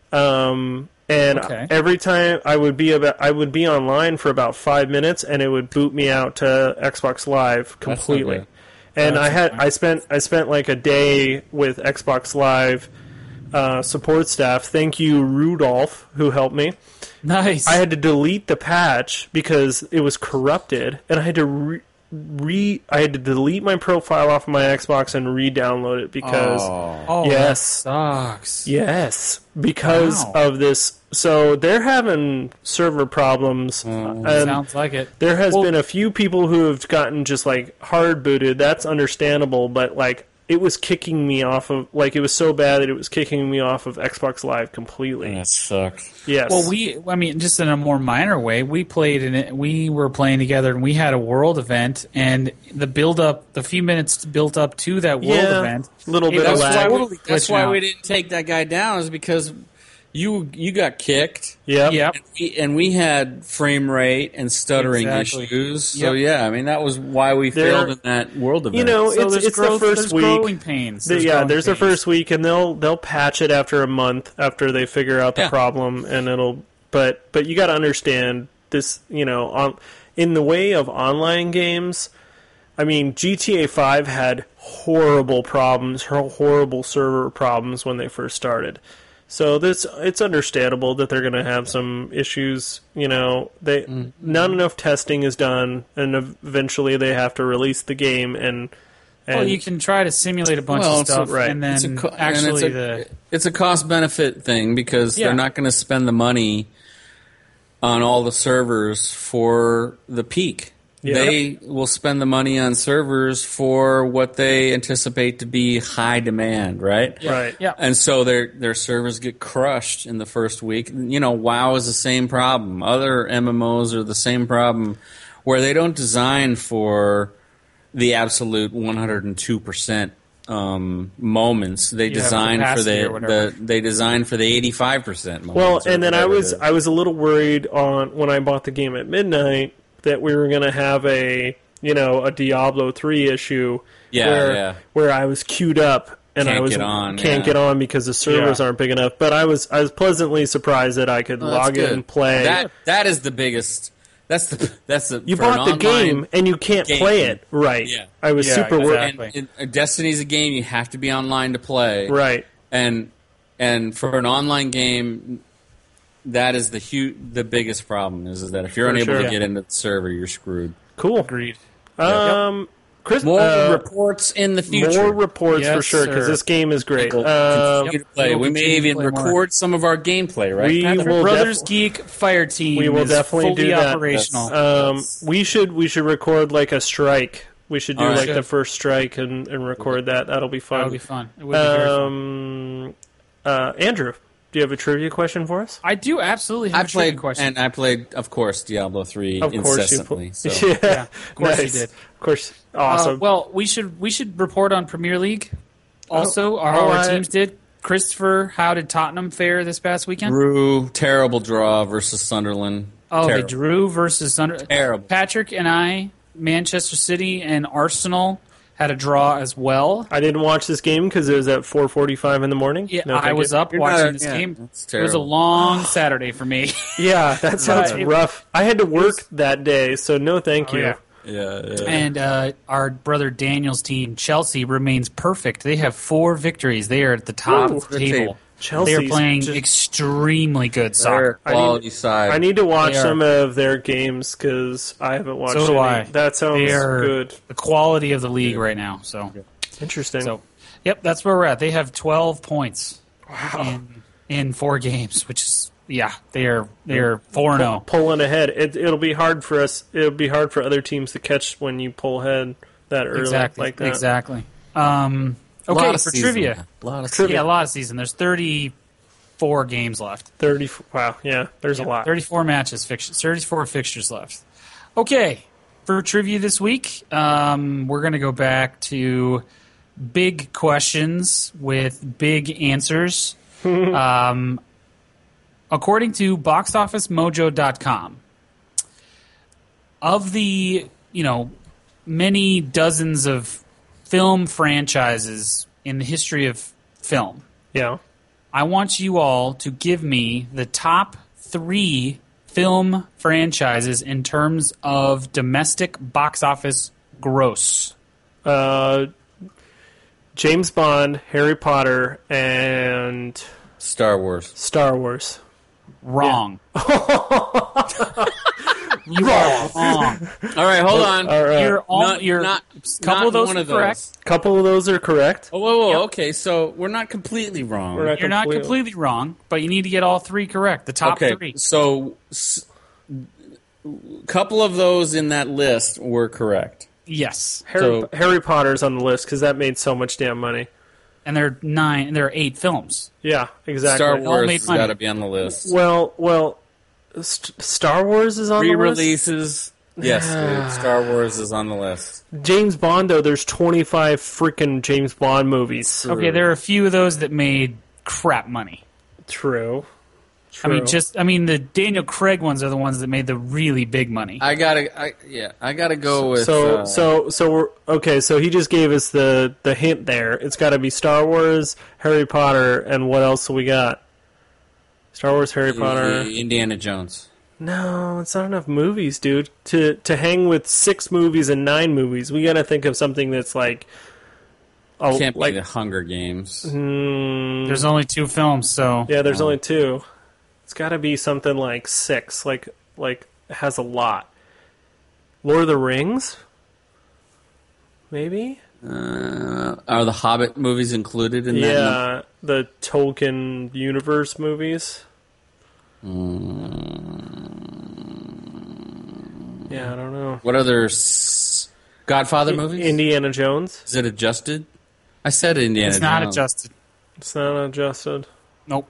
A: Um, and
C: Okay.
A: every time I would be about, I would be online for about five minutes, and it would boot me out to Xbox Live
B: That's not
A: completely.
B: good.
A: And I
C: That's
A: had
C: okay.
A: I spent I spent like a day with Xbox Live uh, support staff. Thank you, Rudolph, who helped me.
C: nice.
A: I had to delete the patch because it was corrupted, and I had to re, re I had to delete my profile off of my Xbox and re-download it because
B: Oh.
C: oh,
A: yes.
C: that sucks.
A: yes, because
C: Wow.
A: of this. So they're having server problems, and
C: Sounds like it.
A: there has
C: Well-
A: been a few people who have gotten just like hard booted. That's understandable, but like it was kicking me off of like it was so bad that it was kicking me off of Xbox Live completely.
B: That sucks.
A: Yes.
C: Well, we, I mean, just in a more minor way, we played in it. We were playing together, and we had a world event, and the build up, the few minutes built up to that world
A: Yeah,
C: event,
A: little
C: it
A: bit of
C: was
B: That's
A: lag.
B: why,
C: totally
B: we, that's
C: glitching
B: why
C: out.
B: we didn't take that guy down, is because you you got kicked.
A: Yep.
C: Yep.
B: And we, and we had frame rate and stuttering
C: Exactly.
B: issues. So
C: Yep.
B: yeah, I mean that was why we
A: There-
B: failed in that world event.
A: You know,
C: So
A: it's
C: there's
A: it's
C: growth,
A: the
C: there's
A: first week.
C: growing pains.
A: The-
C: There's
A: yeah,
C: growing
A: there's the
C: pains.
A: first week, and they'll they'll patch it after a month after they figure out the
B: Yeah.
A: problem, and it'll. But but you got to understand this. You know, on in the way of online games. I mean, G T A five had horrible problems, hor- horrible server problems when they first started. So this it's understandable that they're going to have some issues. You know, they
B: Mm-hmm.
A: not enough testing is done, and eventually they have to release the game. And, and
C: Well, you can try to simulate a bunch
B: Well,
C: of
B: it's a-
C: stuff,
A: right.
C: and then
B: It's a co- and
C: actually
B: it's a,
C: the
B: it's a cost benefit thing because
C: Yeah.
B: they're not going to spend the money on all the servers for the peak.
A: Yeah.
B: They will spend the money on servers for what they anticipate to be high demand, right?
A: right.
C: yeah.
B: And so their their servers get crushed in the first week. You know, WoW is the same problem. Other M M Os are the same problem, where they don't design for the absolute one hundred two percent um, moments. They
C: You have
B: design for
C: capacity or
B: the,
C: whatever.
B: the they design for the eighty-five percent
A: Well,
B: moments. or
A: and then I
B: whatever
A: was
B: it is.
A: I was a little worried on when I bought the game at midnight that we were going to have a you know a Diablo three issue
B: Yeah,
A: where
B: yeah.
A: where I was queued up and
B: Can't
A: I was
B: get on,
A: can't
B: yeah.
A: get on because the servers
C: Yeah.
A: aren't big enough. But I was I was pleasantly surprised that I could
B: Oh, that's
A: log
B: good.
A: in and play.
B: That that is the biggest. That's the that's the
A: you
B: for an
A: bought the
B: online-
A: game and you can't
B: game.
A: play it right.
B: Yeah.
A: I was
C: Yeah,
A: super worried.
C: exactly.
B: And, and Destiny's a game you have to be online to play.
A: Right.
B: And and for an online game, that is the hu- the biggest problem is, is that if you're
A: For
B: unable
A: sure.
B: to get into the server, you're screwed.
A: Cool.
C: agreed.
A: Um, Chris,
B: More
A: uh,
B: reports in the future.
A: more reports for
C: Yes,
A: sure because
C: sir.
A: this game is great.
B: We'll
A: Um,
B: continue to play.
C: We'll
B: We may
C: continue to
B: even
C: play more.
B: record some of our gameplay, right?
A: We
B: Patrick?
A: will
C: Brothers
A: def-
C: Geek Fire Team.
A: we will
C: is
A: definitely
C: fully
A: do that.
C: operational.
A: Um, we should we should record like a strike. We should do
B: All right.
A: like the
C: Should.
A: first strike and, and record that. That'll be fun.
C: That'll be fun. It would be very fun.
A: Um, uh, Andrew, do you have a trivia question for us?
C: I do absolutely have
B: I
C: a trivia
B: played,
C: question.
B: and I played, of course, Diablo three
A: Of course you
B: incessantly.
A: pl-
B: so.
A: yeah,
C: Yeah, of course you
A: nice.
C: did.
A: Of course,
C: Uh,
A: awesome.
C: well, we should we should report on Premier League. Also, our,
A: oh,
C: our
A: I-
C: teams did. Christopher, how did Tottenham fare this past weekend?
B: Drew, terrible draw versus Sunderland.
C: Oh,
B: terrible.
C: they drew versus Thunder.
B: Terrible.
C: Patrick and I, Manchester City and Arsenal had a draw as well.
A: I didn't watch this game because it was at four forty-five in the morning.
C: Yeah,
A: No,
C: I
A: thank
C: was
A: you.
C: up
B: You're
C: watching
B: not-
C: this
B: yeah,
C: game.
B: that's
C: It was a
B: terrible.
C: long Saturday for me.
A: Yeah, that sounds
C: Right.
A: rough. I had to work that day, so no, thank
C: Oh,
A: you.
C: yeah.
B: Yeah, yeah.
C: And uh, our brother Daniel's team, Chelsea, remains perfect. They have four victories. They are at the top
A: Ooh,
C: of the
B: good
C: table.
B: table.
C: They
A: Chelsea's
C: are playing
A: just-
C: extremely good
B: They're
C: soccer.
B: a quality side.
A: I need to watch
C: They are.
A: some of their games because I haven't watched
C: So do
A: any.
C: I.
A: That sounds
C: They are
A: good.
C: the quality of the league right now. So,
A: Interesting.
C: so, yep, that's where we're at. They have twelve points in in four games, which is yeah, they are they are four and zero.
A: Pulling ahead, it, it'll be hard for us. It'll be hard for other teams to catch when you pull ahead that early
C: Exactly,
A: like that.
C: exactly. Um,
B: Lot
C: okay,
B: of
C: for
B: season.
C: trivia.
B: A lot of
C: Yeah, a lot of season. There's thirty thirty-four games left.
A: thirty. Wow, yeah, there's
C: Yeah,
A: a lot.
C: thirty-four matches, fixtures, thirty-four fixtures left. Okay, for trivia this week, um, we're going to go back to big questions with big answers. um, according to box office mojo dot com, of the, you know, many dozens of film franchises in the history of film,
A: Yeah.
C: I want you all to give me the top three film franchises in terms of domestic box office gross.
A: Uh, James Bond, Harry Potter, and
B: Star Wars.
A: Star Wars.
C: Wrong. You are wrong.
B: All right, hold on.
A: All right.
C: You're all,
B: Not-
C: you're
B: not-
C: couple
B: not
C: of those
B: one
C: are
B: of those.
C: correct.
A: couple of those are correct.
B: Oh, whoa, whoa,
C: Yep.
B: okay, so we're not completely wrong.
A: We're not
C: You're not
A: completely-
C: completely wrong, but you need to get all three correct. The top
B: okay,
C: three.
B: so a couple of those in that list were correct.
C: Yes.
A: Harry,
B: So-
A: Harry Potter's on the list because that made so much damn money.
C: And there are nine there are eight films.
A: Yeah, exactly.
B: Star
C: all
B: Wars
C: made
B: has
C: money.
B: got to be on the list.
A: Well, well, St- Star Wars is on the list.
B: Re-releases. Yes, dude, Star Wars is on the list.
A: James Bond, though, there's twenty-five freaking James Bond movies.
C: Okay, there are a few of those that made crap money.
A: True.
C: I mean,
A: True.
C: just I mean, the Daniel Craig ones are the ones that made the really big money.
B: I gotta, I, yeah, I gotta go with.
A: So,
B: uh,
A: so, so we're okay. So he just gave us the the hint there. It's got to be Star Wars, Harry Potter, and what else we got? Star Wars, Harry Potter.
B: Indiana Jones.
A: No, it's not enough movies, dude. To to hang with six movies and nine movies, we got to think of something that's like, oh,
B: Can't
A: like
B: be the Hunger Games.
C: There's only two films, so
A: yeah. There's only two. It's got to be something like six, like like it has a lot. Lord of the Rings, maybe.
B: Uh, are the Hobbit movies included in that? number?
A: Yeah, the Tolkien universe movies. Yeah, I don't know.
B: What other s- Godfather movies?
A: Indiana Jones.
B: Is it adjusted? I said Indiana
C: it's not
B: Jones.
C: adjusted.
A: It's not adjusted.
C: Nope.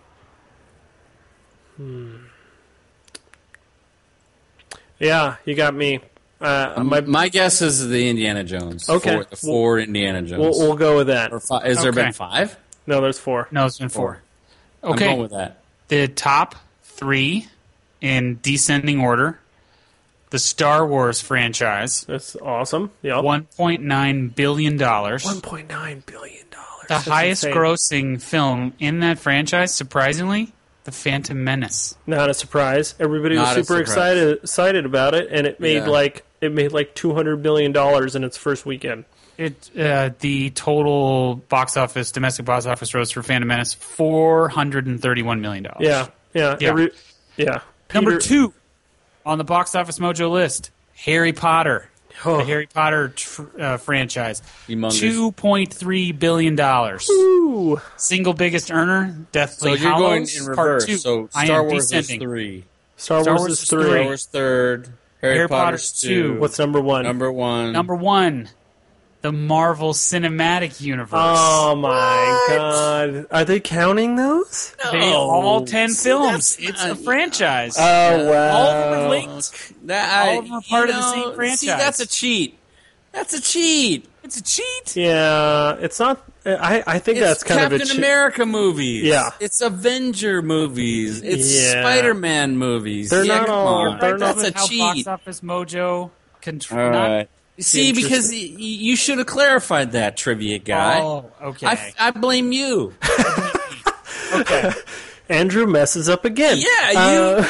A: Yeah, you got me. Uh,
B: My,
A: my,
B: my guess is the Indiana Jones.
A: Okay.
B: Four, the four Indiana Jones.
A: we'll, we'll go with that.
B: or five. Is there
C: Okay.
B: been five?
A: No, there's four.
C: No, it's been four.
B: I'm
C: Okay,
B: going with that.
C: the top three in descending order. The Star Wars franchise,
A: That's awesome. Yeah,
C: one point nine billion dollars.
A: one point nine billion dollars.
C: The highest grossing film in that franchise, surprisingly, The Phantom Menace.
A: Not a surprise. Everybody was
B: Not a
A: super
B: surprise.
A: excited excited about it, and it made
B: Yeah.
A: like it made like two hundred billion dollars in its first weekend.
C: It uh, the total box office, domestic box office gross for Phantom Menace, four hundred and thirty-one million dollars.
A: Yeah, yeah,
C: Yeah.
A: every- yeah.
C: Number
A: Peter-
C: two on the box office mojo list, Harry Potter.
A: Oh.
C: The Harry Potter tr- uh, franchise.
B: Humongous.
C: two point three billion dollars.
A: Ooh.
C: Single biggest earner,
B: So
C: Deathly
B: you're going
C: Hallows,
B: in
C: Part
B: reverse.
C: two.
B: So
C: I
B: Star
C: am
B: Wars
C: descending.
B: is three.
A: Star,
C: Star
A: Wars,
C: Wars
A: is
C: is
A: three.
C: three.
B: Star Wars third. Harry,
C: Harry
B: Potter's
C: Potter's
B: two.
C: two.
A: What's number one?
B: Number one?
C: Number one, the Marvel Cinematic Universe.
A: Oh my god. Are they counting those?
C: They all ten
B: See,
C: films.
B: that's
C: It's
B: not-
C: a franchise.
A: Oh wow.
C: all of them are linked.
B: That,
C: All of them are part
B: you
C: of the same
B: know,
C: franchise.
B: See, that's a cheat. That's a cheat.
C: It's a cheat.
A: Yeah, it's not I I think
B: It's
A: that's kind
B: Captain
A: of a chi-
B: America movies.
A: Yeah.
B: It's Avenger movies. It's
A: Yeah.
B: Spider-Man movies.
A: They're
B: yeah,
A: not
B: come
A: all-
B: on.
A: they're not-
B: That's a
C: How Box
B: cheat.
C: Office Mojo can tr-
B: All
C: not-
B: right. See, because y- y- you should have clarified that, trivia guy.
C: Oh, okay.
B: I, I blame you.
C: okay.
A: Andrew messes up again.
B: Yeah,
A: Uh,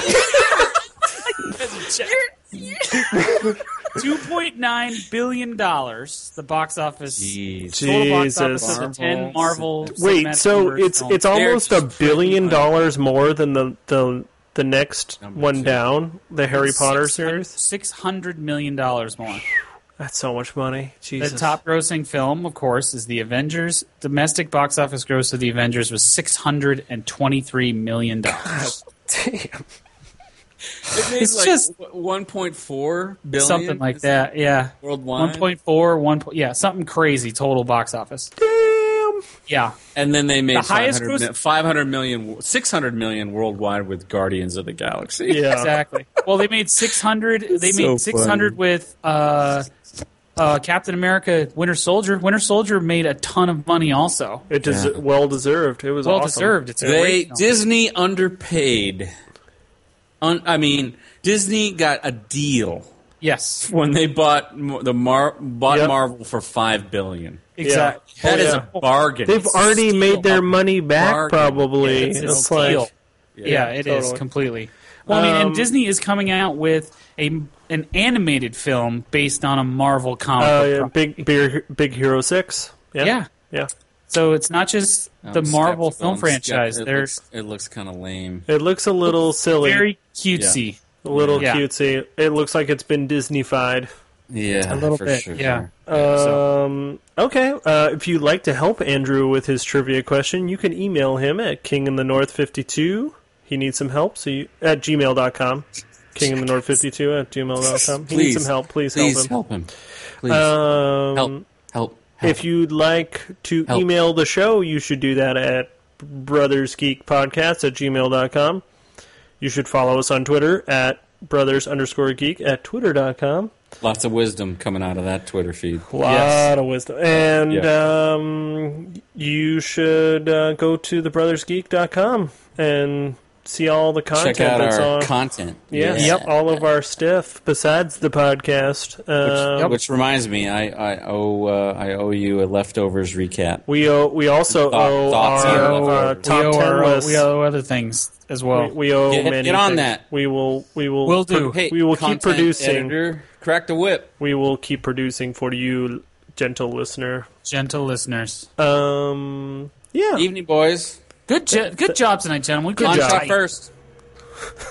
C: Two point nine billion dollars. The box office.
B: Jeez.
C: Total box office
A: Jesus.
C: of the ten Marvel.
A: Wait,
C: Cinematic
A: so
C: Universe
A: it's
C: films.
A: it's almost
B: They're
A: a
B: just printing
A: billion
B: money.
A: dollars more than the the the next
B: Number
A: one
B: two.
A: down, the Harry Potter
C: six hundred
A: series.
C: Six hundred million dollars more.
A: That's so much money. Jesus.
C: The top grossing film, of course, is The Avengers. Domestic box office gross of The Avengers was six hundred twenty-three million dollars.
A: Damn.
B: It made
C: It's
B: like
C: just-
B: one point four billion.
C: Something like
B: Is
C: that, yeah.
B: Worldwide.
C: one point four, one, po- yeah, something crazy total box office.
A: Damn.
C: Yeah.
B: And then they made
C: The highest
B: 500,
C: gross-
B: mi- five hundred million, six hundred million worldwide with Guardians of the Galaxy.
A: Yeah.
C: Exactly. Well, they made six hundred. They
B: So
C: made six hundred
B: funny.
C: with uh, uh, Captain America: Winter Soldier. Winter Soldier made a ton of money, also.
A: It des-
B: Yeah.
A: well deserved. It was
C: Well
A: awesome.
C: deserved. It's a
B: They
C: great film.
B: Disney underpaid. Un, I mean, Disney got a deal
C: Yes,
B: when they bought mo- the Mar- bought
A: Yep.
B: Marvel for five billion.
C: exactly.
B: That
A: Oh,
B: is
A: yeah.
B: a bargain.
A: They've already
C: Steal.
A: made their money back,
B: Bargain.
A: probably.
B: Yeah, it's a
A: it's
C: steal.
A: like,
C: Yeah, it is
A: totally.
C: completely. Well, I mean,
A: Um,
C: and Disney is coming out with a an animated film based on a Marvel comic.
A: uh,
C: book
A: yeah,
C: pro-
A: big, big, big Hero Six. Yeah,
C: yeah.
A: yeah.
C: So it's not just the
B: I'm
C: Marvel
B: skeptical.
C: film
B: I'm
C: franchise.
B: skeptical.
C: They're
B: It looks, it looks kind of lame.
A: It looks a little silly,
C: very cutesy.
A: a little
C: Yeah.
A: cutesy. It looks like it's been Disney-fied.
B: Yeah,
C: A little
B: for
C: bit,
B: sure.
C: yeah.
A: Um, okay. Uh, if you'd like to help Andrew with his trivia question, you can email him at king in the north fifty-two. He needs some help. So you, at gmail dot com. king in the north fifty-two at gmail dot com. He
B: Please,
A: needs some help. Please,
B: Please
A: help him.
B: help him. Please
A: Um,
B: help. Help. Help.
A: If you'd like to
B: Help.
A: email the show, you should do that at brothersgeekpodcast at gmail dot com. You should follow us on Twitter at brothers underscore geek at twitter dot com.
B: Lots of wisdom coming out of that Twitter feed.
A: A lot
C: Yes.
A: of wisdom. And
B: Yeah.
A: um, you should uh, go to the brothers geek dot com and see all the content
B: Check out
A: that's
B: our
A: on.
B: content.
A: Yeah,
B: Yeah.
A: yep, all of our stuff besides the podcast. Um,
B: Which reminds me, I, I owe uh, I owe you a leftovers recap.
A: we owe, we also
B: Thought-
A: owe
B: thoughts
A: our
B: on
A: uh,
B: leftovers.
C: we,
A: top
C: owe
A: ten
C: our,
A: list.
C: we owe other things as well.
A: We, we owe
B: Get-
A: many
B: get on
A: things.
B: that.
A: We will. We will.
C: Will do.
B: Hey,
A: we will keep
B: content
A: producing.
B: Editor, crack the whip.
A: We will keep producing for you, gentle listener.
C: Gentle listeners.
A: Um. Yeah.
B: Evening, boys.
C: Good, jo- good job tonight, gentlemen. Good
A: Good
C: job.
A: job.
B: Shot first.